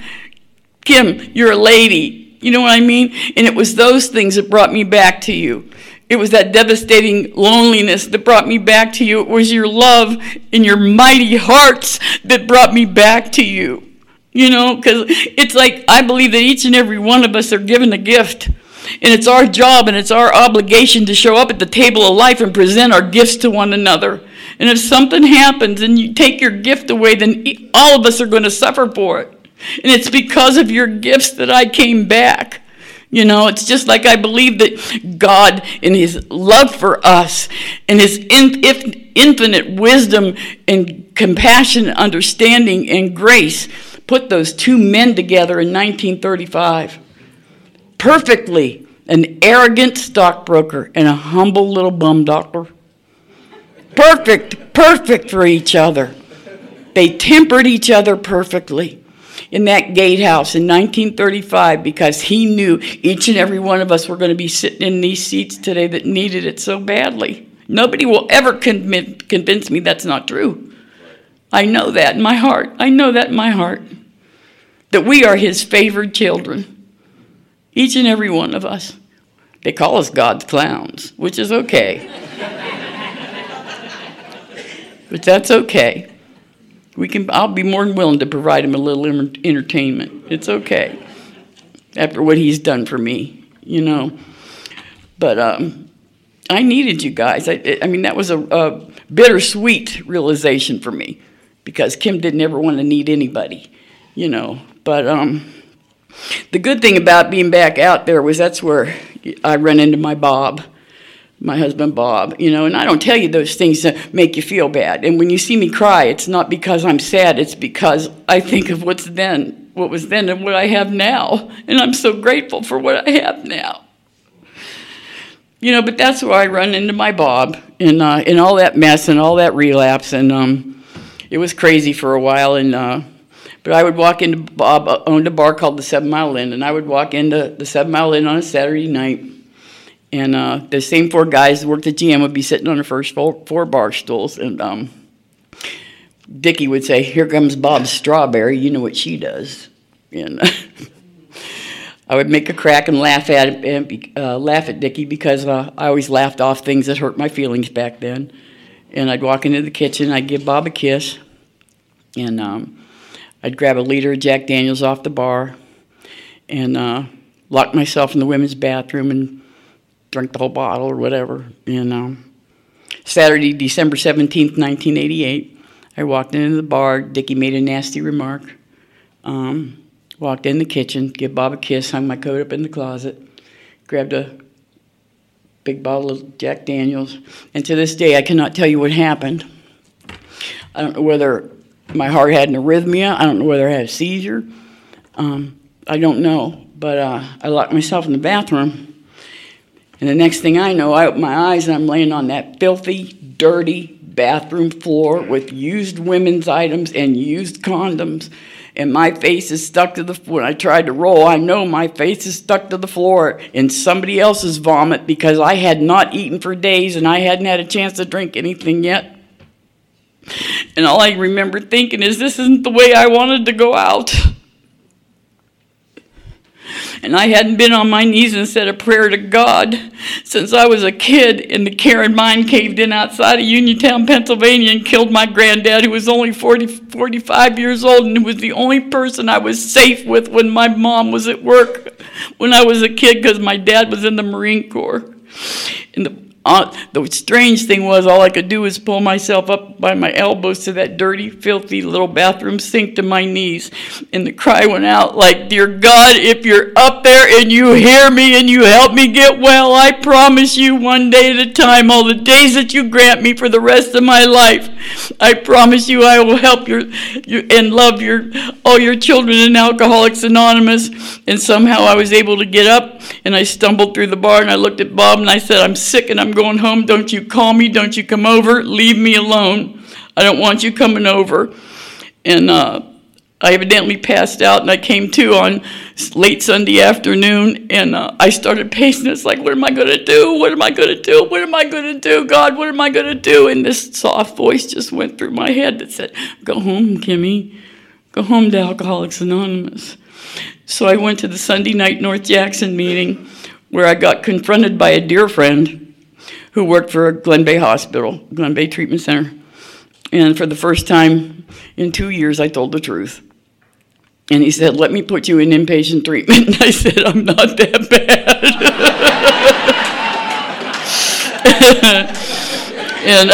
Kim, you're a lady. You know what I mean? And it was those things that brought me back to you. It was that devastating loneliness that brought me back to you. It was your love and your mighty hearts that brought me back to you. You know, because it's like I believe that each and every one of us are given a gift. And it's our job and it's our obligation to show up at the table of life and present our gifts to one another. And if something happens and you take your gift away, then all of us are going to suffer for it. And it's because of your gifts that I came back. You know, it's just like I believe that God, in his love for us, and his in, if, infinite wisdom and compassion, understanding, and grace, put those two men together in nineteen thirty-five. Perfectly, an arrogant stockbroker and a humble little bum doctor. Perfect, perfect for each other. They tempered each other perfectly in that gatehouse in nineteen thirty-five, because he knew each and every one of us were going to be sitting in these seats today that needed it so badly. Nobody will ever convince, convince me that's not true. I know that in my heart. I know that in my heart. That we are his favored children. Each and every one of us. They call us God's clowns, which is okay. But that's okay. We can. I'll be more than willing to provide him a little entertainment. It's okay. After what he's done for me, you know. But um, I needed you guys. I, I mean, that was a, a bittersweet realization for me, because Kim didn't ever want to need anybody, you know. But um. The good thing about being back out there was that's where I ran into my Bob. my husband Bob, you know, and I don't tell you those things to make you feel bad. And when you see me cry, it's not because I'm sad, it's because I think of what's then, what was then and what I have now. And I'm so grateful for what I have now. You know, but that's where I run into my Bob and uh, and all that mess and all that relapse. And um, it was crazy for a while. And uh, but I would walk into, Bob owned a bar called the Seven Mile Inn, and I would walk into the Seven Mile Inn on a Saturday night. And uh, the same four guys that worked at G M would be sitting on the first four, four bar stools. And um, Dickie would say, "Here comes Bob Strawberry. You know what she does." And I would make a crack and laugh at it, and be, uh, laugh at Dickie because uh, I always laughed off things that hurt my feelings back then. And I'd walk into the kitchen, I'd give Bob a kiss, and um, I'd grab a liter of Jack Daniels off the bar, and uh, lock myself in the women's bathroom and drink the whole bottle or whatever. And um, Saturday, December seventeenth, nineteen eighty-eight, I walked into the bar. Dickie made a nasty remark. Um, walked in the kitchen, gave Bob a kiss, hung my coat up in the closet, grabbed a big bottle of Jack Daniels. And to this day, I cannot tell you what happened. I don't know whether my heart had an arrhythmia. I don't know whether I had a seizure. Um, I don't know. But uh, I locked myself in the bathroom. And the next thing I know, I open my eyes and I'm laying on that filthy, dirty bathroom floor with used women's items and used condoms. And my face is stuck to the floor. When I tried to roll, I know my face is stuck to the floor in somebody else's vomit because I had not eaten for days and I hadn't had a chance to drink anything yet. And all I remember thinking is, this isn't the way I wanted to go out. And I hadn't been on my knees and said a prayer to God since I was a kid, and the Karen mine caved in outside of Uniontown, Pennsylvania, and killed my granddad, who was only forty, forty-five years old, and who was the only person I was safe with when my mom was at work when I was a kid, because my dad was in the Marine Corps. And the Uh, the strange thing was, all I could do was pull myself up by my elbows to that dirty, filthy little bathroom sink to my knees. And the cry went out like, "Dear God, if you're up there and you hear me and you help me get well, I promise you one day at a time, all the days that you grant me for the rest of my life, I promise you I will help your, your and love your all your children in Alcoholics Anonymous." And somehow I was able to get up, and I stumbled through the bar, and I looked at Bob, and I said, "I'm sick, and I'm going home. Don't you call me. Don't you come over. Leave me alone. I don't want you coming over." And uh, I evidently passed out, and I came to on late Sunday afternoon, and uh, I started pacing. It's like, what am I going to do? What am I going to do? What am I going to do? God, what am I going to do? And this soft voice just went through my head that said, "Go home, Kimmy. Go home to Alcoholics Anonymous." So I went to the Sunday night North Jackson meeting, where I got confronted by a dear friend who worked for Glen Bay Hospital, Glen Bay Treatment Center. And for the first time in two years, I told the truth. And he said, "Let me put you in inpatient treatment." And I said, "I'm not that bad." And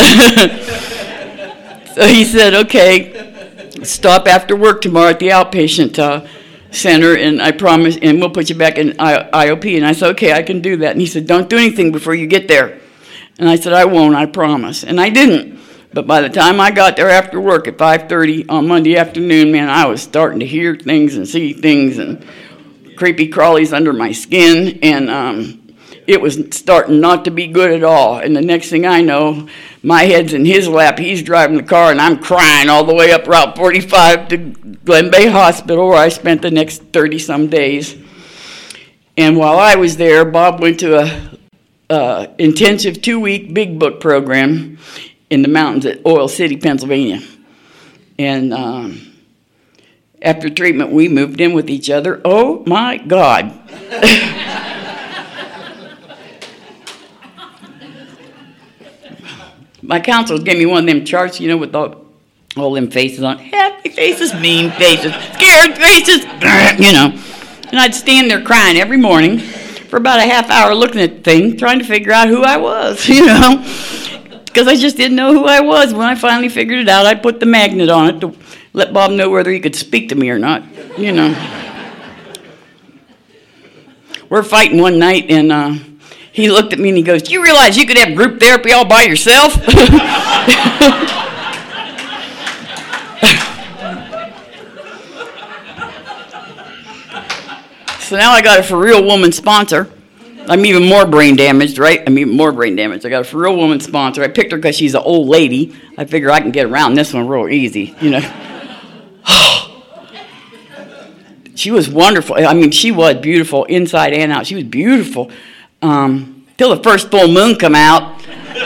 so he said, "Okay, stop after work tomorrow at the outpatient uh, center, and I promise, and we'll put you back in I O P." And I said, "Okay, I can do that." And he said, "Don't do anything before you get there." And I said, "I won't, I promise." And I didn't. But by the time I got there after work at five thirty on Monday afternoon, man, I was starting to hear things and see things and creepy crawlies under my skin. And um, it was starting not to be good at all. And the next thing I know, my head's in his lap. He's driving the car, and I'm crying all the way up Route forty-five to Glen Bay Hospital, where I spent the next thirty-some days. And while I was there, Bob went to a uh, intensive two-week Big Book program in the mountains at Oil City, Pennsylvania. And um, after treatment, we moved in with each other. Oh, my God. My counselor gave me one of them charts, you know, with all, all them faces on. Happy faces, mean faces, scared faces, you know. And I'd stand there crying every morning for about a half hour looking at the thing, trying to figure out who I was, you know. Because I just didn't know who I was. When I finally figured it out, I put the magnet on it to let Bob know whether he could speak to me or not, you know. We're fighting one night, and uh, He looked at me and he goes, "Do you realize you could have group therapy all by yourself?" So now I got a for real woman sponsor. I'm even more brain damaged, right? I'm even more brain damaged. I got a for real woman sponsor. I picked her because she's an old lady. I figure I can get around this one real easy, you know. She was wonderful. I mean, she was beautiful inside and out. She was beautiful um, till the first full moon come out.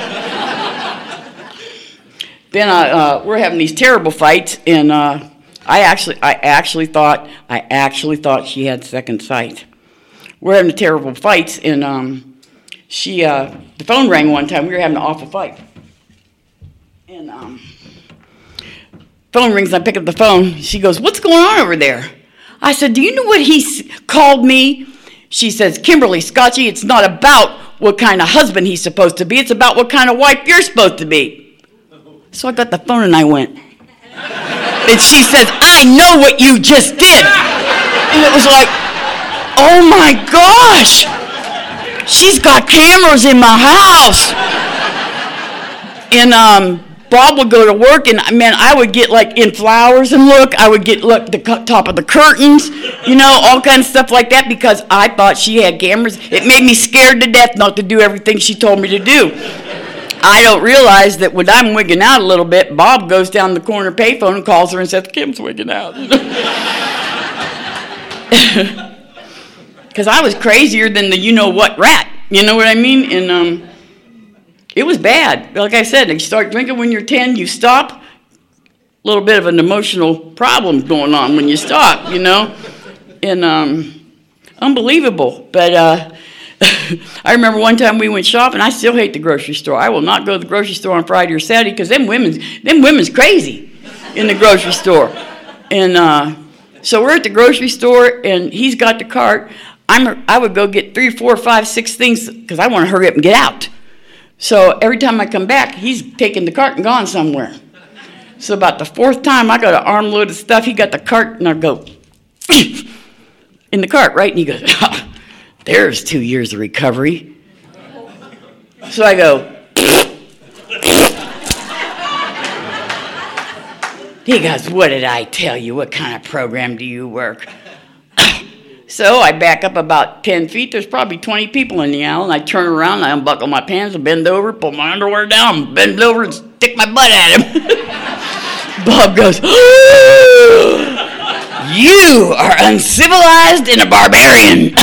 Then I, uh, we're having these terrible fights, and uh, I actually, I actually thought, I actually thought she had second sight. We're having terrible fights, and um, she, uh, the phone rang one time. We were having an awful fight, and um, phone rings. And I pick up the phone. She goes, "What's going on over there?" I said, "Do you know what he s- called me?" She says, "Kimberly Scotchy, it's not about what kind of husband he's supposed to be. It's about what kind of wife you're supposed to be." So I got the phone and I went. And she says, "I know what you just did." And it was like, oh my gosh, she's got cameras in my house. And um, Bob would go to work, and man, I would get like in flowers and look. I would get look the top of the curtains, you know, all kinds of stuff like that because I thought she had cameras. It made me scared to death not to do everything she told me to do. I don't realize that when I'm wigging out a little bit, Bob goes down the corner payphone and calls her and says, "Kim's wigging out." Because I was crazier than the you-know-what rat. You know what I mean? And um, it was bad. Like I said, you start drinking when you're ten, you stop. A little bit of an emotional problem going on when you stop, you know? And um, unbelievable. But uh, I remember one time we went shopping. I still hate the grocery store. I will not go to the grocery store on Friday or Saturday because them women's, them women's crazy in the grocery store. And uh, so we're at the grocery store, and he's got the cart. I'm, I would go get three, four, five, six things because I want to hurry up and get out. So every time I come back, he's taking the cart and gone somewhere. So about the fourth time, I got an armload of stuff. He got the cart, and I go, in the cart, right? And he goes, "Oh, there's two years of recovery." So I go, he goes, "What did I tell you? What kind of program do you work?" So I back up about ten feet. There's probably twenty people in the aisle, and I turn around, and I unbuckle my pants, and bend over, pull my underwear down, bend over, and stick my butt at him. Bob goes, "Oh, you are uncivilized and a barbarian."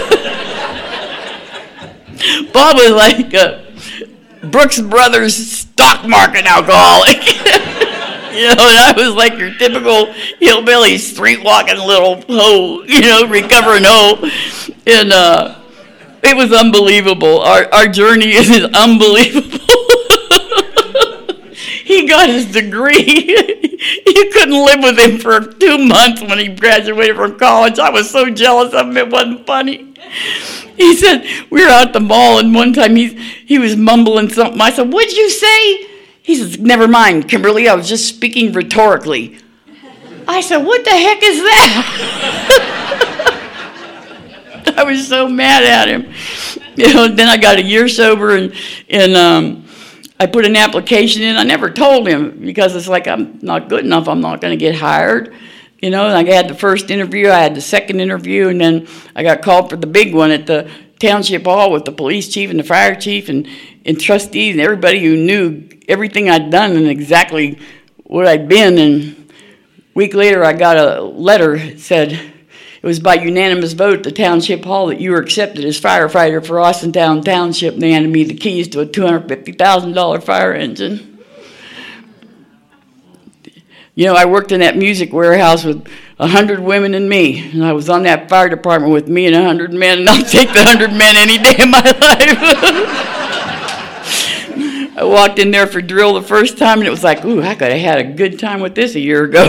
Bob was like a Brooks Brothers stock market alcoholic. You know, and I was like your typical hillbilly, street-walking little hoe, you know, recovering hoe. And uh, it was unbelievable. Our our journey is unbelievable. He got his degree. You couldn't live with him for two months when he graduated from college. I was so jealous of him, it wasn't funny. He said, we were out at the mall, and one time he, he was mumbling something. I said, "What'd you say?" He says, "Never mind, Kimberly, I was just speaking rhetorically." I said, "What the heck is that?" I was so mad at him. You know, then I got a year sober, and, and um, I put an application in. I never told him because it's like, I'm not good enough. I'm not going to get hired. You know, and I had the first interview. I had the second interview, and then I got called for the big one at the township hall with the police chief and the fire chief and, and trustees and everybody who knew everything I'd done and exactly what I'd been. And a week later, I got a letter that said it was by unanimous vote at the township hall that you were accepted as firefighter for Austintown Township. And they handed me the keys to a two hundred fifty thousand dollars fire engine. You know, I worked in that music warehouse with a hundred women and me, and I was on that fire department with me and a hundred men, and I'll take the hundred men any day of my life. I walked in there for drill the first time, and it was like, ooh, I could have had a good time with this a year ago.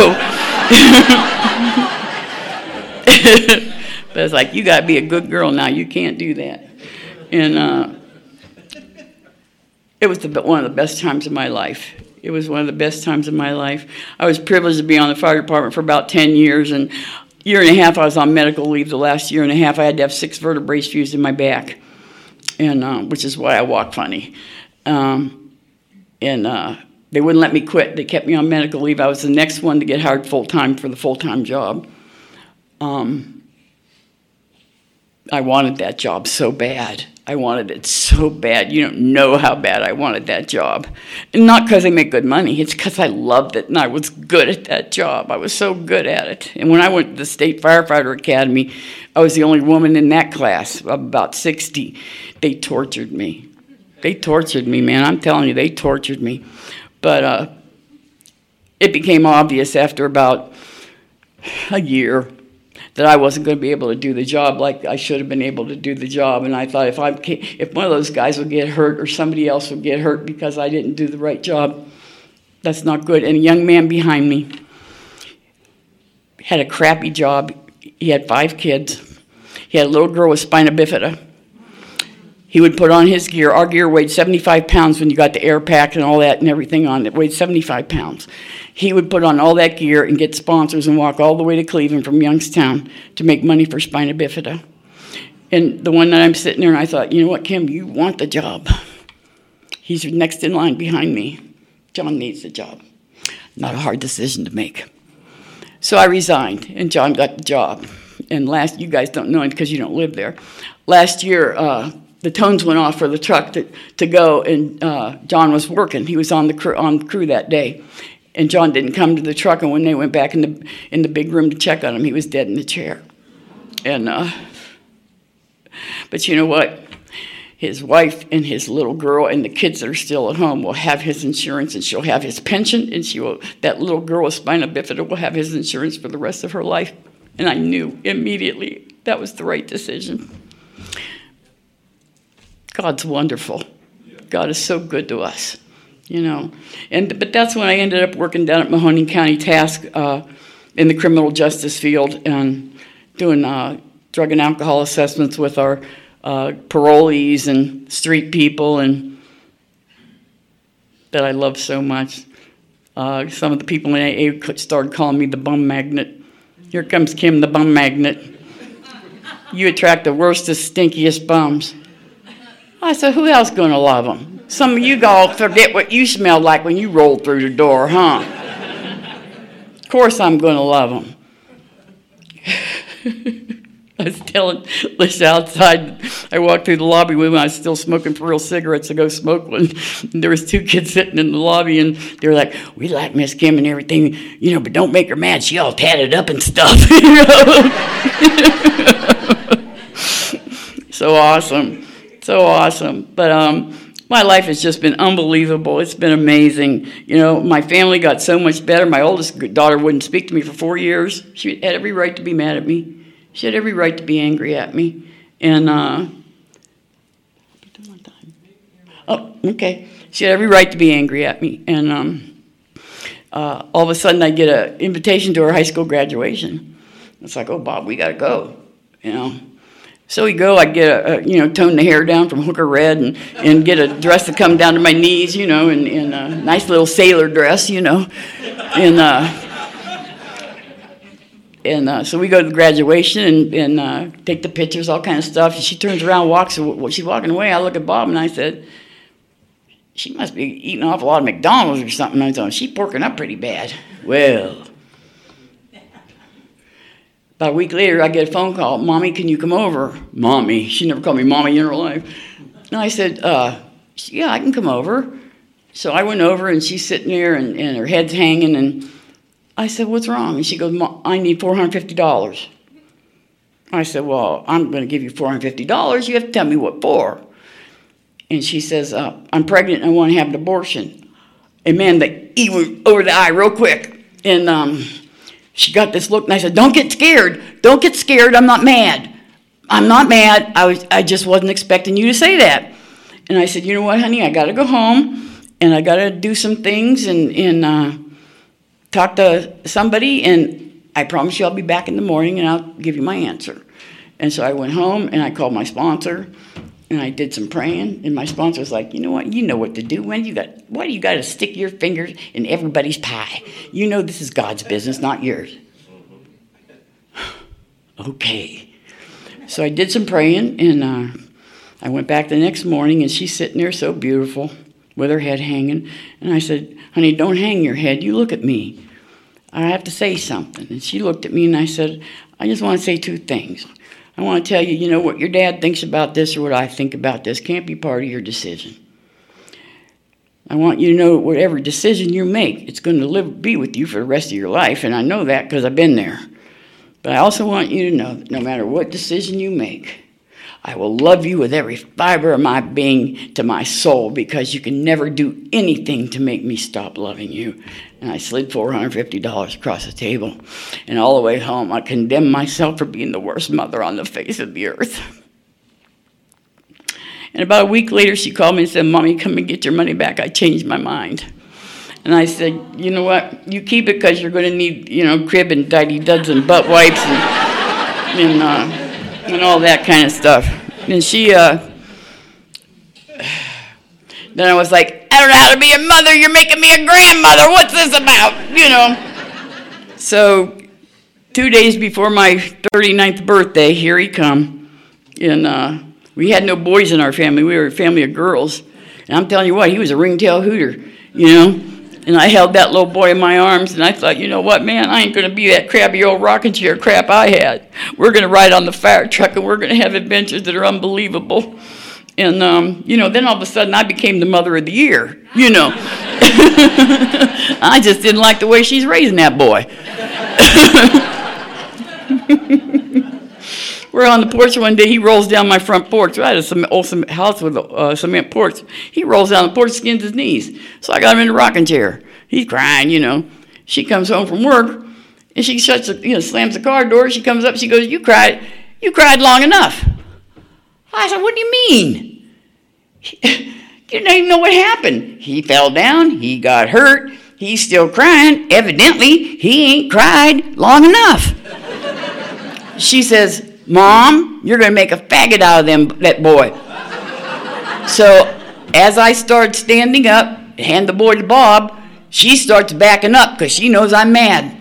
But it's like, you got to be a good girl now. You can't do that. And uh, it was the, one of the best times of my life. It was one of the best times of my life. I was privileged to be on the fire department for about ten years, and a year and a half I was on medical leave. The last year and a half I had to have six vertebrae fused in my back. and uh, which is why I walk funny. Um, and uh, they wouldn't let me quit. They kept me on medical leave. I was the next one to get hired full-time for the full-time job. Um, I wanted that job so bad. I wanted it so bad. You don't know how bad I wanted that job. And not because I make good money. It's because I loved it and I was good at that job. I was so good at it. And when I went to the State Firefighter Academy, I was the only woman in that class of about sixty. They tortured me. They tortured me, man. I'm telling you, they tortured me. But uh, it became obvious after about a year that I wasn't going to be able to do the job like I should have been able to do the job. And I thought if I if one of those guys would get hurt or somebody else would get hurt because I didn't do the right job, that's not good. And a young man behind me had a crappy job. He had five kids. He had a little girl with spina bifida. He would put on his gear. Our gear weighed seventy-five pounds when you got the air pack and all that and everything on it. It weighed seventy-five pounds. He would put on all that gear and get sponsors and walk all the way to Cleveland from Youngstown to make money for spina bifida. And the one night I'm sitting there and I thought, you know what, Kim, you want the job. He's next in line behind me. John needs the job. Not a hard decision to make. So I resigned and John got the job. And last, you guys don't know it because you don't live there. Last year, uh, the tones went off for the truck to, to go, and uh, John was working. He was on the crew, on the crew that day, and John didn't come to the truck. And when they went back in the in the big room to check on him, he was dead in the chair. And uh, but you know what? His wife and his little girl and the kids that are still at home will have his insurance, and she'll have his pension, and she will. That little girl with spina bifida will have his insurance for the rest of her life. And I knew immediately that was the right decision. God's wonderful. God is so good to us, you know. And but that's when I ended up working down at Mahoning County Task uh, in the criminal justice field and doing uh, drug and alcohol assessments with our uh, parolees and street people, and that I love so much. Uh, some of the people in A A started calling me the bum magnet. Here comes Kim, the bum magnet. You attract the worstest, stinkiest bums. I said, who else going to love them? Some of you all forget what you smelled like when you rolled through the door, huh? Of course I'm going to love them. I was telling Liz outside, I walked through the lobby when I was still smoking for real cigarettes to go smoke one. And there was two kids sitting in the lobby, and they were like, we like Miss Kim and everything, you know, but don't make her mad. She all tatted up and stuff. You know? So awesome. So awesome. But um, my life has just been unbelievable. It's been amazing. You know, my family got so much better. My oldest daughter wouldn't speak to me for four years. She had every right to be mad at me. She had every right to be angry at me. And, uh, oh, okay. She had every right to be angry at me. And um, uh, all of a sudden I get an invitation to her high school graduation. It's like, oh, Bob, we got to go, you know. So we go, I get a, a, you know, tone the hair down from Hooker Red and, and get a dress that comes down to my knees, you know, and, and a nice little sailor dress, you know. And uh, and uh, so we go to the graduation and, and uh, take the pictures, all kind of stuff. And she turns around, walks, she's walking away. I look at Bob and I said, she must be eating an awful lot of McDonald's or something. I thought, she's porking up pretty bad. Well, about a week later, I get a phone call. Mommy, can you come over? Mommy. She never called me Mommy in her life. And I said, uh, yeah, I can come over. So I went over, and she's sitting there, and, and her head's hanging. And I said, what's wrong? And she goes, I need four hundred fifty dollars. I said, well, I'm going to give you four hundred fifty dollars. You have to tell me what for. And she says, uh, I'm pregnant and I want to have an abortion. And man, the E went over the eye real quick. And um, she got this look, and I said, don't get scared. Don't get scared. I'm not mad. I'm not mad. I was, I just wasn't expecting you to say that. And I said, you know what, honey? I got to go home, and I got to do some things and, and uh, talk to somebody, and I promise you I'll be back in the morning, and I'll give you my answer. And so I went home, and I called my sponsor, and I did some praying, and my sponsor was like, you know what, you know what to do. When you got, why do you got to stick your fingers in everybody's pie? You know this is God's business, not yours. Okay. So I did some praying, and uh, I went back the next morning, and she's sitting there so beautiful with her head hanging. And I said, honey, don't hang your head. You look at me. I have to say something. And she looked at me, and I said, I just want to say two things. I want to tell you, you know, what your dad thinks about this or what I think about this can't be part of your decision. I want you to know whatever decision you make, it's going to live, be with you for the rest of your life, and I know that because I've been there. But I also want you to know that no matter what decision you make, I will love you with every fiber of my being to my soul, because you can never do anything to make me stop loving you. And I slid four hundred fifty dollars across the table. And all the way home, I condemned myself for being the worst mother on the face of the earth. And about a week later, she called me and said, Mommy, come and get your money back. I changed my mind. And I said, you know what? You keep it because you're going to need, you know, crib and tidy duds and butt wipes and, and, uh, and all that kind of stuff. And she, uh, then I was like, I don't know how to be a mother. You're making me a grandmother. What's this about? You know. So two days before my thirty-ninth birthday, here he come. And uh, we had no boys in our family. We were a family of girls. And I'm telling you what, he was a ringtail hooter, you know. And I held that little boy in my arms, and I thought, you know what, man, I ain't going to be that crabby old rocking chair crap I had. We're going to ride on the fire truck, and we're going to have adventures that are unbelievable. And, um, you know, then all of a sudden I became the mother of the year, you know. I just didn't like the way she's raising that boy. We're on the porch one day. He rolls down my front porch. I had a cement, old cement house with a uh, cement porch. He rolls down the porch, skins his knees. So I got him in the rocking chair. He's crying, you know. She comes home from work, and she shuts, the, you know, slams the car door. She comes up. She goes, "You cried, you cried long enough." I said, "What do you mean? You don't even know what happened. He fell down. He got hurt. He's still crying. Evidently, he ain't cried long enough." She says, "Mom, you're going to make a faggot out of them, that boy." So as I start standing up, hand the boy to Bob, she starts backing up because she knows I'm mad.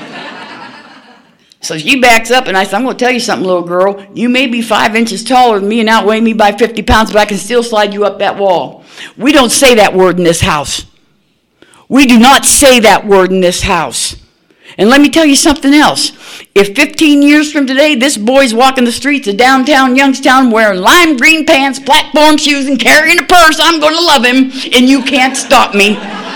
So she backs up, and I said, "I'm going to tell you something, little girl. You may be five inches taller than me and outweigh me by fifty pounds, but I can still slide you up that wall." We don't say that word in this house. We do not say that word in this house. And let me tell you something else. If fifteen years from today, this boy's walking the streets of downtown Youngstown wearing lime green pants, platform shoes, and carrying a purse, I'm going to love him, and you can't stop me.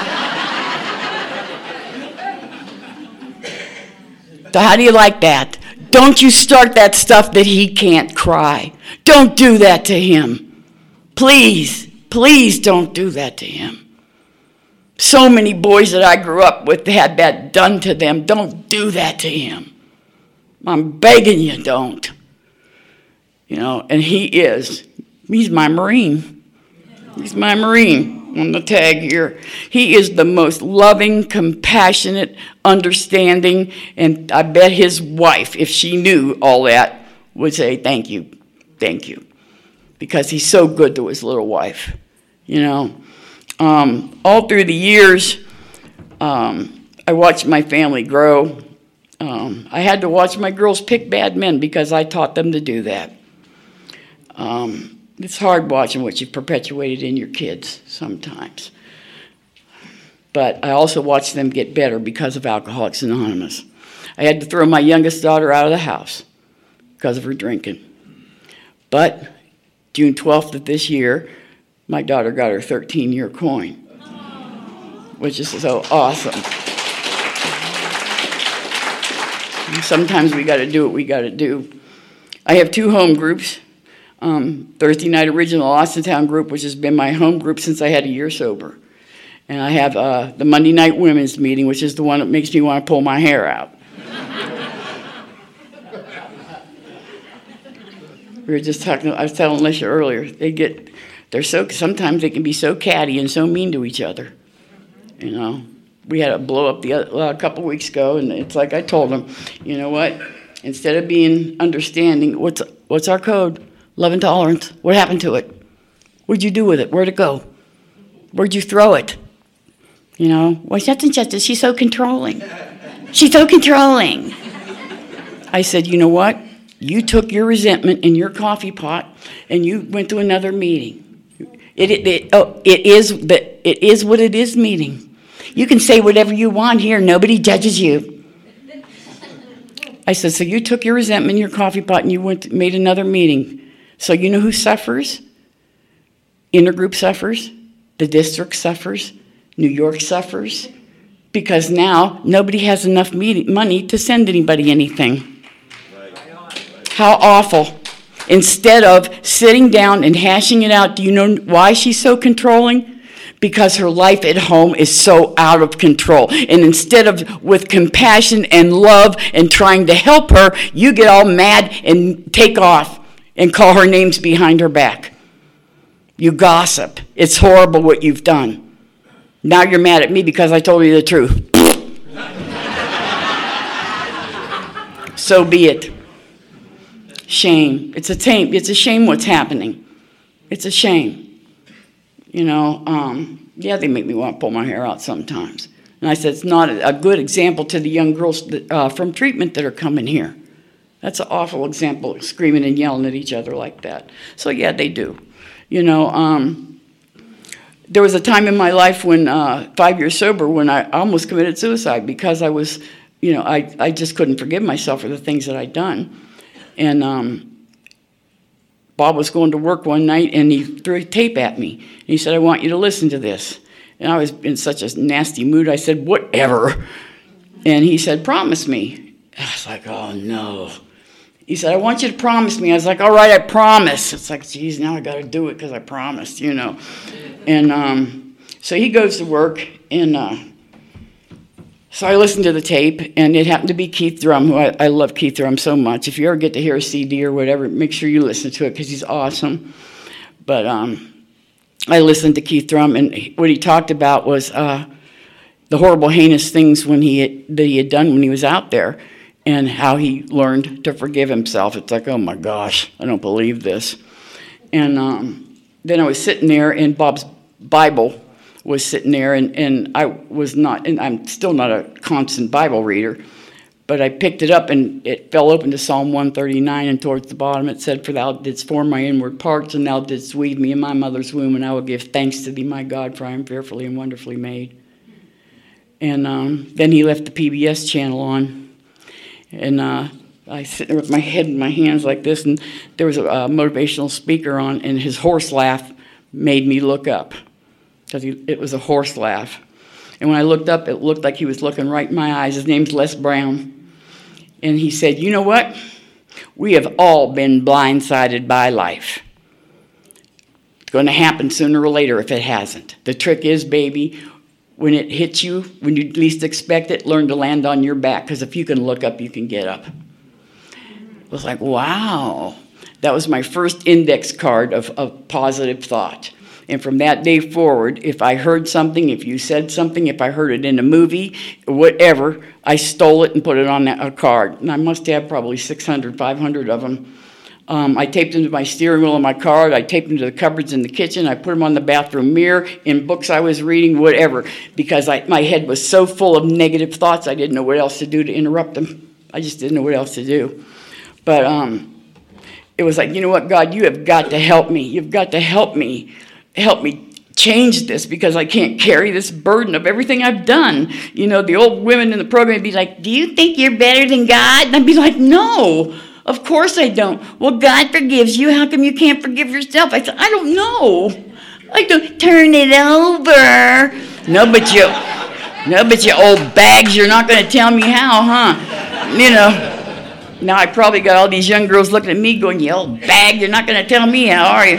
So how do you like that? Don't you start that stuff that he can't cry. Don't do that to him. Please, please don't do that to him. So many boys that I grew up with had that done to them. Don't do that to him. I'm begging you, don't. You know, and he is. He's my Marine. He's my Marine on the tag here. He is the most loving, compassionate, understanding, and I bet his wife, if she knew all that, would say, thank you, thank you. Because he's so good to his little wife, you know. Um, all through the years, um, I watched my family grow. Um, I had to watch my girls pick bad men because I taught them to do that. Um, it's hard watching what you've perpetuated in your kids sometimes. But I also watched them get better because of Alcoholics Anonymous. I had to throw my youngest daughter out of the house because of her drinking. But June twelfth of this year, my daughter got her thirteen-year coin, which is so awesome. Sometimes we got to do what we got to do. I have two home groups. Um, Thursday Night Original Austintown group, which has been my home group since I had a year sober. And I have uh, the Monday Night Women's Meeting, which is the one that makes me want to pull my hair out. We were just talking, I was telling Alicia earlier, they get, they're so, sometimes they can be so catty and so mean to each other. You know, we had a blow up the other, uh, a couple weeks ago, and it's like I told them, you know what, instead of being understanding, what's what's our code? Love and tolerance. What happened to it? What'd you do with it? Where'd it go? Where'd you throw it? You know, well, such and such, she's so controlling. She's so controlling. I said, you know what? You took your resentment in your coffee pot and you went to another meeting. It, it, it, oh, it is the it is what it is meeting. You can say whatever you want here. Nobody judges you. I said, so you took your resentment in your coffee pot and you went to, made another meeting. So you know who suffers? Intergroup suffers. The district suffers. New York suffers. Because now nobody has enough meeting, money to send anybody anything. How awful. Instead of sitting down and hashing it out, do you know why she's so controlling? Because her life at home is so out of control. And instead of with compassion and love and trying to help her, you get all mad and take off and call her names behind her back. You gossip. It's horrible what you've done. Now you're mad at me because I told you the truth. So be it. Shame. It's a shame. It's a shame what's happening. It's a shame. You know, um, yeah, they make me want to pull my hair out sometimes. And I said, it's not a good example to the young girls that, uh, from treatment that are coming here. That's an awful example, screaming and yelling at each other like that. So yeah, they do. You know, um, there was a time in my life when, uh, five years sober, when I almost committed suicide because I was, you know, I, I just couldn't forgive myself for the things that I'd done. And um, Bob was going to work one night, and he threw a tape at me. And he said, I want you to listen to this. And I was in such a nasty mood. I said, whatever. And he said, promise me. I was like, oh, no. He said, I want you to promise me. I was like, all right, I promise. It's like, geez, now I got to do it because I promised, you know. And um, so he goes to work, and uh, so I listened to the tape, and it happened to be Keith Drum, who I, I love Keith Drum so much. If you ever get to hear a C D or whatever, make sure you listen to it because he's awesome. But um, I listened to Keith Drum, and what he talked about was uh, the horrible, heinous things when he had, that he had done when he was out there, and how he learned to forgive himself. It's like, oh my gosh, I don't believe this. And um, then I was sitting there, and Bob's Bible was sitting there, and, and I was not, and I'm still not a constant Bible reader, but I picked it up, and it fell open to Psalm one thirty-nine, and towards the bottom it said, for thou didst form my inward parts, and thou didst weave me in my mother's womb, and I will give thanks to thee, my God, for I am fearfully and wonderfully made. And um, then he left the P B S channel on, and uh, I sit there with my head in my hands like this, and there was a, a motivational speaker on, and his horse laugh made me look up. Because it was a horse laugh. And when I looked up, it looked like he was looking right in my eyes. His name's Les Brown. And he said, you know what? We have all been blindsided by life. It's going to happen sooner or later if it hasn't. The trick is, baby, when it hits you, when you least expect it, learn to land on your back. Because if you can look up, you can get up. It was like, wow. That was my first index card of, of positive thought. And from that day forward, if I heard something, if you said something, if I heard it in a movie, whatever, I stole it and put it on a card. And I must have probably six hundred, five hundred of them. Um, I taped them to my steering wheel of my car. I taped them to the cupboards in the kitchen. I put them on the bathroom mirror, in books I was reading, whatever. Because I, my head was so full of negative thoughts, I didn't know what else to do to interrupt them. I just didn't know what else to do. But um, it was like, you know what, God, you have got to help me. You've got to help me. Help me change this because I can't carry this burden of everything I've done. You know, the old women in the program would be like, do you think you're better than God? And I'd be like, no, of course I don't. Well, God forgives you. How come you can't forgive yourself? I said, I don't know. I don't turn it over. No, but you, no, but you old bags, you're not going to tell me how, huh? You know, now I probably got all these young girls looking at me going, you old bag, you're not going to tell me how, are you?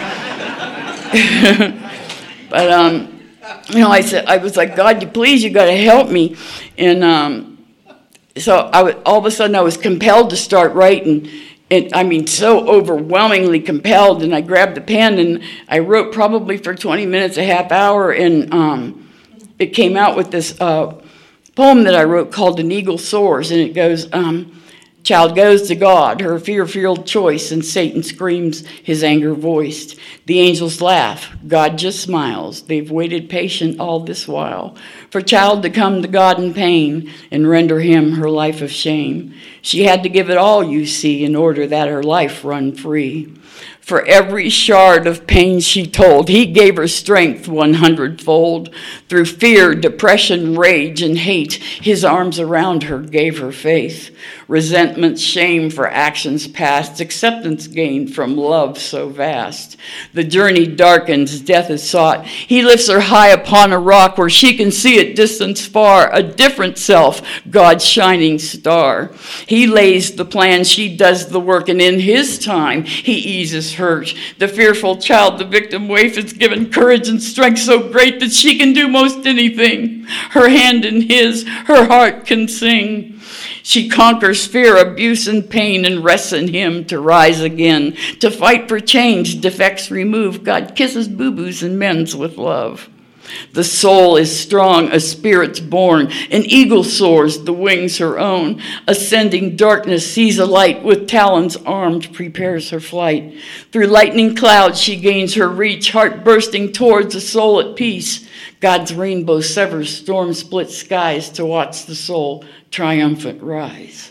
But um, you know, I said, I was like, God, you please, you got to help me. And um, so I was, all of a sudden, I was compelled to start writing. And I mean, so overwhelmingly compelled. And I grabbed the pen and I wrote probably for twenty minutes, a half hour, and um, it came out with this uh, poem that I wrote called "An Eagle Soars," and it goes, um, Child goes to God, her fear-filled choice, and Satan screams, his anger voiced. The angels laugh, God just smiles. They've waited patient all this while for child to come to God in pain and render him her life of shame. She had to give it all, you see, in order that her life run free. For every shard of pain she told, he gave her strength one hundredfold. Through fear, depression, rage, and hate, his arms around her gave her faith. Resentment, shame for actions past, acceptance gained from love so vast. The journey darkens, death is sought. He lifts her high upon a rock where she can see at distance far, a different self, God's shining star. He lays the plan, she does the work, and in his time, he eases hurt. The fearful child, the victim waif, is given courage and strength so great that she can do most anything. Her hand in his, her heart can sing. She conquers fear, abuse, and pain and rests in him to rise again, to fight for change, defects removed. God kisses boo-boos and mends with love. The soul is strong, a spirit's born. An eagle soars, the wings her own. Ascending darkness sees a light, with talons armed prepares her flight. Through lightning clouds she gains her reach, heart bursting towards a soul at peace. God's rainbow severs storm-split skies to watch the soul triumphant rise.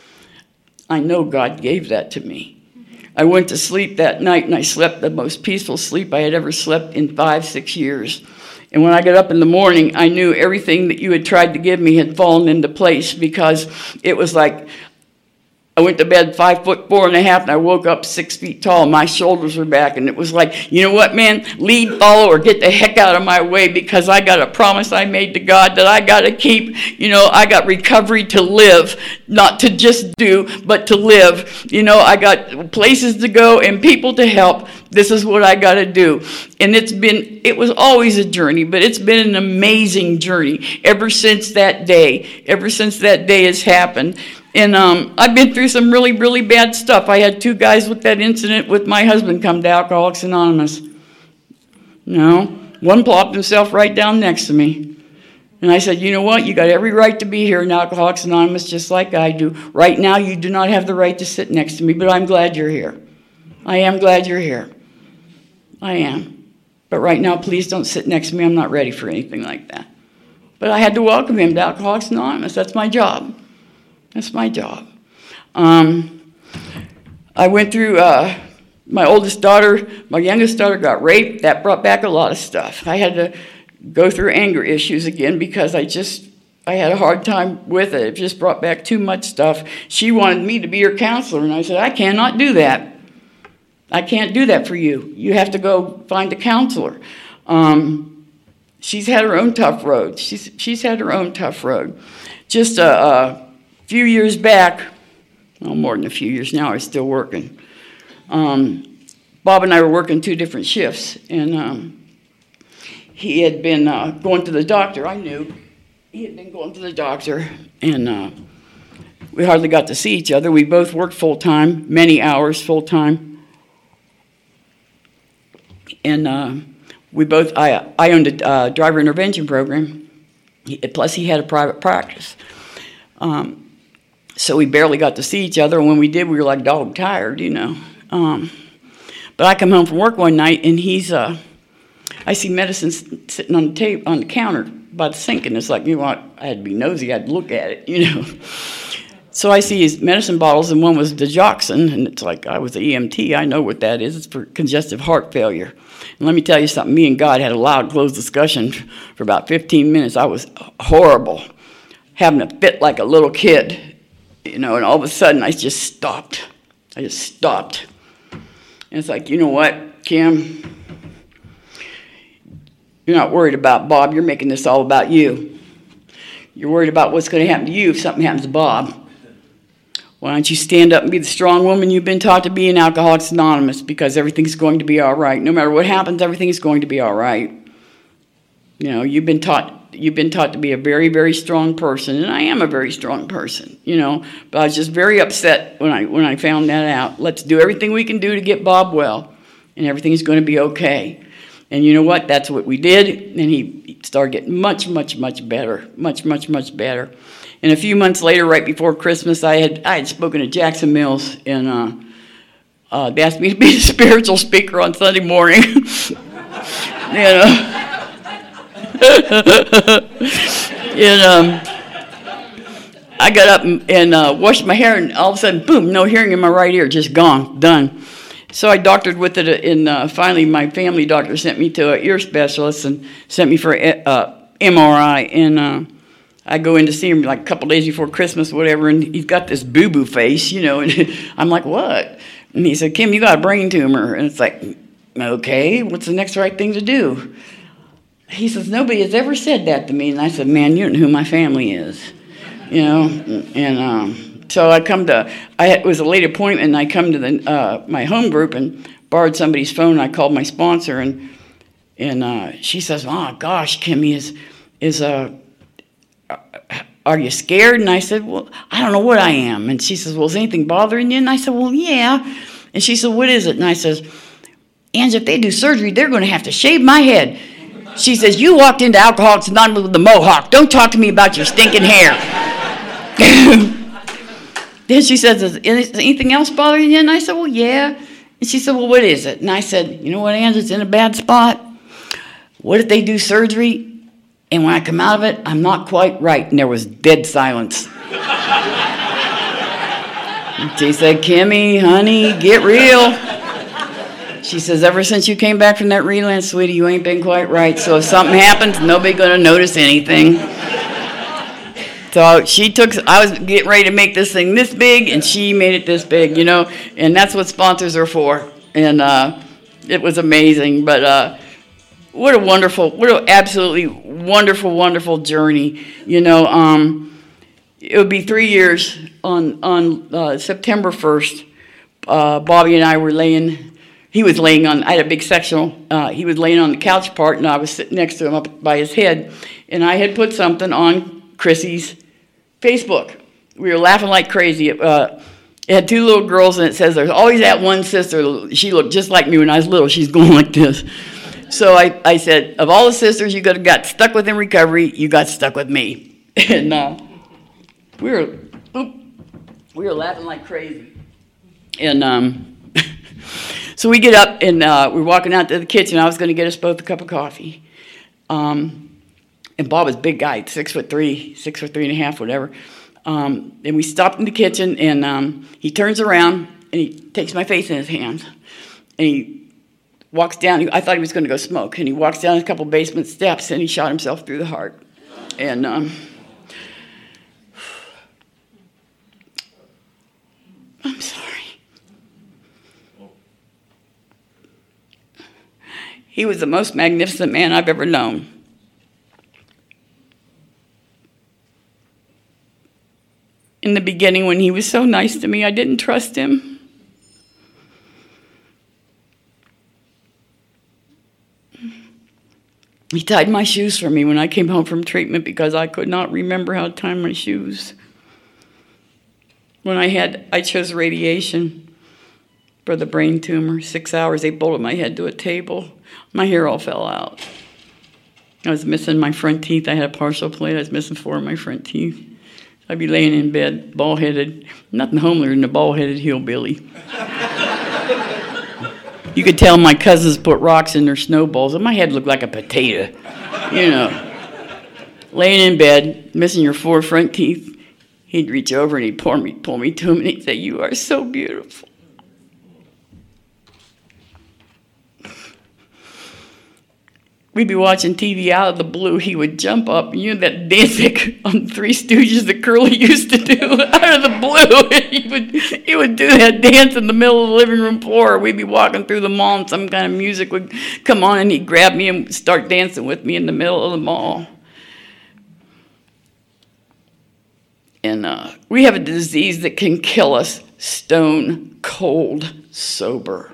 I know God gave that to me. I went to sleep that night and I slept the most peaceful sleep I had ever slept in five, six years. And when I got up in the morning, I knew everything that you had tried to give me had fallen into place, because it was like I went to bed five foot four and a half, and I woke up six feet tall. My shoulders were back, and it was like, you know what, man? Lead, follow, or get the heck out of my way, because I got a promise I made to God that I got to keep. You know, I got recovery to live, not to just do, but to live. You know, I got places to go and people to help. This is what I got to do. And it's been, it was always a journey, but it's been an amazing journey ever since that day, ever since that day has happened. And um, I've been through some really, really bad stuff. I had two guys with that incident with my husband come to Alcoholics Anonymous. You know, one plopped himself right down next to me. And I said, you know what? You got every right to be here in Alcoholics Anonymous just like I do. Right now, you do not have the right to sit next to me, but I'm glad you're here. I am glad you're here. I am. But right now, please don't sit next to me. I'm not ready for anything like that. But I had to welcome him to Alcoholics Anonymous. That's my job. That's my job. Um, I went through, uh, my oldest daughter, my youngest daughter got raped. That brought back a lot of stuff. I had to go through anger issues again because I just, I had a hard time with it. It just brought back too much stuff. She wanted me to be her counselor, and I said, I cannot do that. I can't do that for you. You have to go find a counselor. Um, she's had her own tough road. She's, she's had her own tough road. Just a... a A few years back, well, more than a few years now, I was still working. Um, Bob and I were working two different shifts, and um, he had been uh, going to the doctor. I knew he had been going to the doctor, and uh, we hardly got to see each other. We both worked full-time, many hours full-time. And uh, we both, I, I owned a uh, driver intervention program, he, plus he had a private practice. Um, So we barely got to see each other, and when we did, we were like dog tired, you know. Um, but I come home from work one night, and he's, uh, I see medicine sitting on the table, on the counter by the sink, and it's like, you know what, I had to be nosy, I had to look at it, you know. So I see his medicine bottles, and one was digoxin, and it's like, I was an E M T, I know what that is, it's for congestive heart failure. And let me tell you something, me and God had a loud, closed discussion for about fifteen minutes. I was horrible, having a fit like a little kid. You know, and all of a sudden, I just stopped. I just stopped. And it's like, you know what, Kim? You're not worried about Bob. You're making this all about you. You're worried about what's going to happen to you if something happens to Bob. Why don't you stand up and be the strong woman you've been taught to be in Alcoholics Anonymous, because everything's going to be all right. No matter what happens, everything is going to be all right. You know, you've been taught... You've been taught to be a very, very strong person, and I am a very strong person, you know. But I was just very upset when I when I found that out. Let's do everything we can do to get Bob well, and everything's going to be okay. And you know what? That's what we did. And he started getting much, much, much better. Much, much, much better. And a few months later, right before Christmas, I had I had spoken to Jackson Mills, and uh, uh, they asked me to be a spiritual speaker on Sunday morning. and, uh, and um, I got up and, and uh, washed my hair, and all of a sudden, boom, no hearing in my right ear, just gone, done. So I doctored with it, and uh, finally my family doctor sent me to an ear specialist and sent me for an uh, M R I, and uh, I go in to see him like a couple days before Christmas, whatever, and he's got this boo-boo face, you know, and I'm like, what? And he said, Kim, you got a brain tumor. And it's like, okay, what's the next right thing to do? He says, nobody has ever said that to me. And I said, man, you don't know who my family is, you know, and um, so I come to, I had, it was a late appointment, and I come to the uh, my home group and borrowed somebody's phone, and I called my sponsor, and and uh, she says, oh, gosh, Kimmy, is, is uh, are you scared? And I said, well, I don't know what I am. And she says, well, is anything bothering you? And I said, well, yeah. And she said, what is it? And I says, Ange, if they do surgery, they're going to have to shave my head. She says, you walked into Alcoholics Anonymous with the mohawk. Don't talk to me about your stinking hair. Then she says, is anything else bothering you? And I said, well, yeah. And she said, well, what is it? And I said, you know what, Ange, it's in a bad spot. What if they do surgery, and when I come out of it, I'm not quite right? And there was dead silence. She said, Kimmy, honey, get real. She says, ever since you came back from that relapse, sweetie, you ain't been quite right. So if something happens, nobody going to notice anything. So she took, I was getting ready to make this thing this big, and she made it this big, you know. And that's what sponsors are for. And uh, it was amazing. But uh, what a wonderful, what an absolutely wonderful, wonderful journey. You know, um, it would be three years on, on uh, September first. Uh, Bobby and I were laying, he was laying on, I had a big sectional, uh, he was laying on the couch part, and I was sitting next to him up by his head. And I had put something on Chrissy's Facebook. We were laughing like crazy. Uh, it had two little girls, and it says, there's always that one sister. She looked just like me when I was little. She's going like this. So I, I said, of all the sisters you could have got stuck with in recovery, you got stuck with me. And uh, we were oop, we were laughing like crazy. And um, so we get up, and uh, we're walking out to the kitchen. I was going to get us both a cup of coffee. Um, And Bob was a big guy, six foot three, six foot three and a half, whatever. Um, and we stopped in the kitchen, and um, he turns around, and he takes my face in his hands. And he walks down. I thought he was going to go smoke. And he walks down a couple basement steps, and he shot himself through the heart. And um, I'm sorry. He was the most magnificent man I've ever known. In the beginning, when he was so nice to me, I didn't trust him. He tied my shoes for me when I came home from treatment because I could not remember how to tie my shoes. When I had, I chose radiation for the brain tumor. Six hours, they bolted my head to a table. My hair all fell out. I was missing my front teeth. I had a partial plate. I was missing four of my front teeth. I'd be laying in bed, bald-headed, nothing homelier than a bald-headed hillbilly. You could tell my cousins put rocks in their snowballs, and my head looked like a potato, you know. Laying in bed, missing your four front teeth, he'd reach over and he'd pull me, pull me to him, and he'd say, you are so beautiful. We'd be watching T V out of the blue. He would jump up, and you know that dancing on Three Stooges that Curly used to do out of the blue. he would he would do that dance in the middle of the living room floor. We'd be walking through the mall, and some kind of music would come on, and he'd grab me and start dancing with me in the middle of the mall. And uh, we have a disease that can kill us stone cold sober.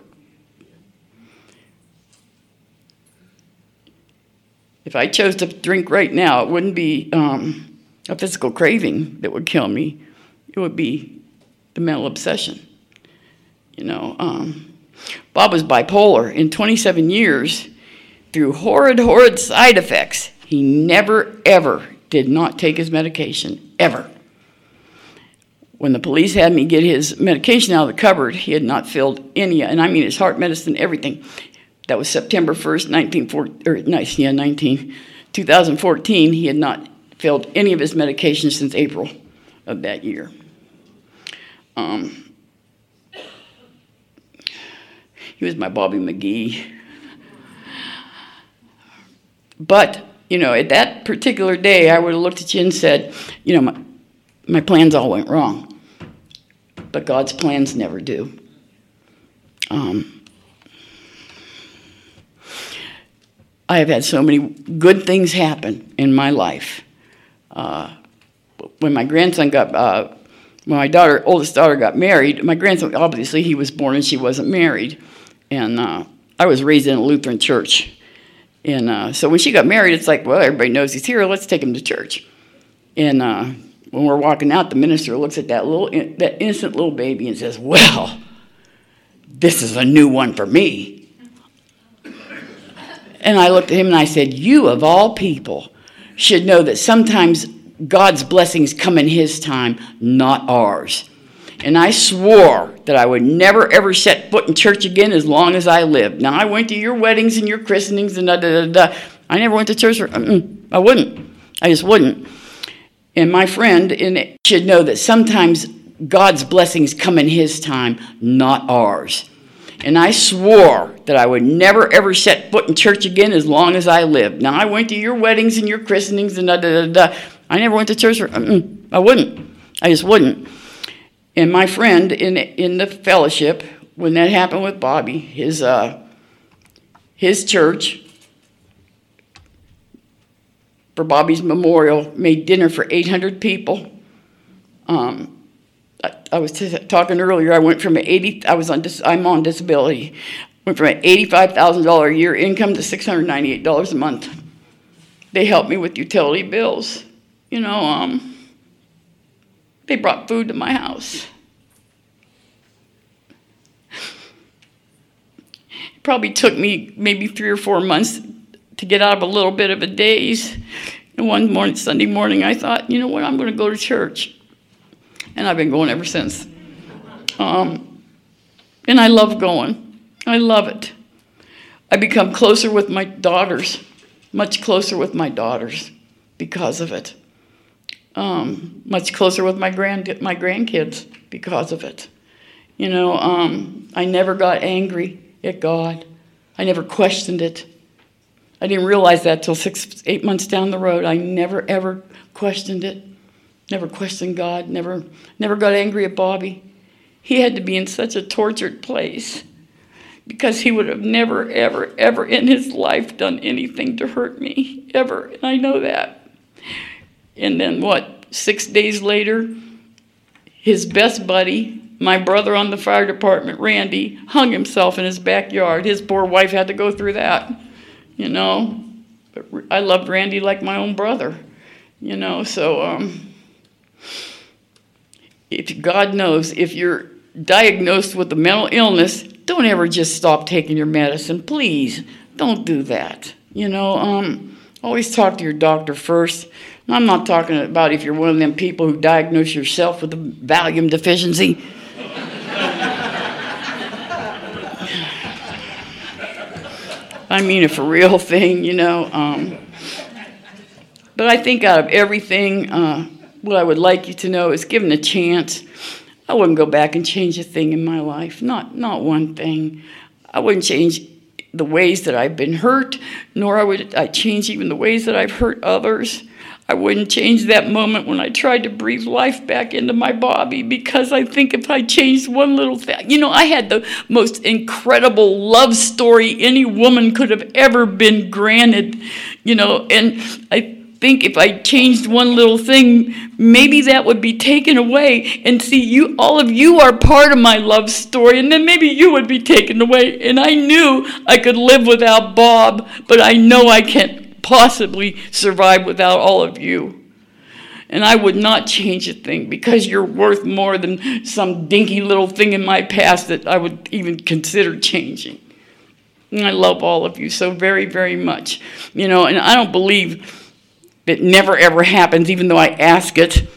If I chose to drink right now, it wouldn't be um, a physical craving that would kill me. It would be the mental obsession. You know, um, Bob was bipolar. In twenty-seven years, through horrid, horrid side effects, he never, ever did not take his medication, ever. When the police had me get his medication out of the cupboard, he had not filled any, and I mean his heart medicine, everything. That was September first, nineteen fourteen, or yeah, nineteen, two thousand fourteen. He had not filled any of his medications since April of that year. Um, he was my Bobby McGee. But, you know, at that particular day, I would have looked at you and said, you know, my, my plans all went wrong. But God's plans never do. Um, I have had so many good things happen in my life. Uh, when my grandson got, uh, when my daughter, oldest daughter got married, my grandson, obviously he was born and she wasn't married. And uh, I was raised in a Lutheran church. And uh, so when she got married, it's like, well, everybody knows he's here. Let's take him to church. And uh, when we're walking out, the minister looks at that little, that innocent little baby and says, well, this is a new one for me. And I looked at him and I said, you of all people should know that sometimes God's blessings come in his time, not ours. And I swore that I would never, ever set foot in church again as long as I lived. Now, I went to your weddings and your christenings and da-da-da-da. I never went to church. For, mm-mm, I wouldn't. I just wouldn't. And my friend in should know that sometimes God's blessings come in his time, not ours. And I swore that I would never, ever set foot in church again as long as I lived. Now, I went to your weddings and your christenings and da-da-da-da. I never went to church. For, mm-mm, I wouldn't. I just wouldn't. And my friend in in the fellowship, when that happened with Bobby, his uh, his church, for Bobby's memorial, made dinner for eight hundred people. Um, I, I was t- talking earlier. I went from an eighty. I was on. Dis, I'm on disability. Went from an eighty-five thousand dollar a year income to six hundred ninety-eight dollars a month. They helped me with utility bills. You know. Um, They brought food to my house. It probably took me maybe three or four months to get out of a little bit of a daze. And one morning, Sunday morning, I thought, you know what, I'm going to go to church. And I've been going ever since. Um, and I love going. I love it. I become closer with my daughters, much closer with my daughters because of it. Um, much closer with my grand my grandkids because of it. You know, um, I never got angry at God. I never questioned it. I didn't realize that till six, eight months down the road. I never, ever questioned it. Never questioned God. Never, never got angry at Bobby. He had to be in such a tortured place because he would have never, ever, ever in his life done anything to hurt me, ever. And I know that. And then what, six days later, his best buddy, my brother on the fire department, Randy, hung himself in his backyard. His poor wife had to go through that, you know. But I loved Randy like my own brother, you know. So um, if God knows, if you're diagnosed with a mental illness, don't ever just stop taking your medicine. Please, don't do that. You know, um, always talk to your doctor first. I'm not talking about if you're one of them people who diagnose yourself with a Valium deficiency. I mean a for real thing, you know. Um, but I think out of everything, uh, what I would like you to know is given a chance, I wouldn't go back and change a thing in my life. Not, not one thing. I wouldn't change the ways that I've been hurt, nor I would I change even the ways that I've hurt others. I wouldn't change that moment when I tried to breathe life back into my Bobby, because I think if I changed one little thing, you know, I had the most incredible love story any woman could have ever been granted, you know, and I think if I changed one little thing, maybe that would be taken away. And see, you, all of you are part of my love story, and then maybe you would be taken away. And I knew I could live without Bob, but I know I can't possibly survive without all of you. And I would not change a thing, because you're worth more than some dinky little thing in my past that I would even consider changing. And I love all of you so very, very much. You know, and I don't believe it never ever happens, even though I ask it.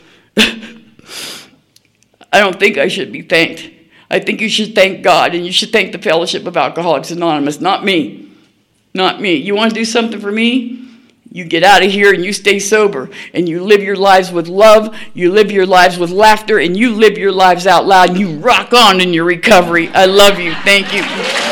I don't think I should be thanked. I think you should thank God, and you should thank the Fellowship of Alcoholics Anonymous, not me. Not me. You want to do something for me? You get out of here and you stay sober, and you live your lives with love, you live your lives with laughter, and you live your lives out loud, and you rock on in your recovery. I love you. Thank you.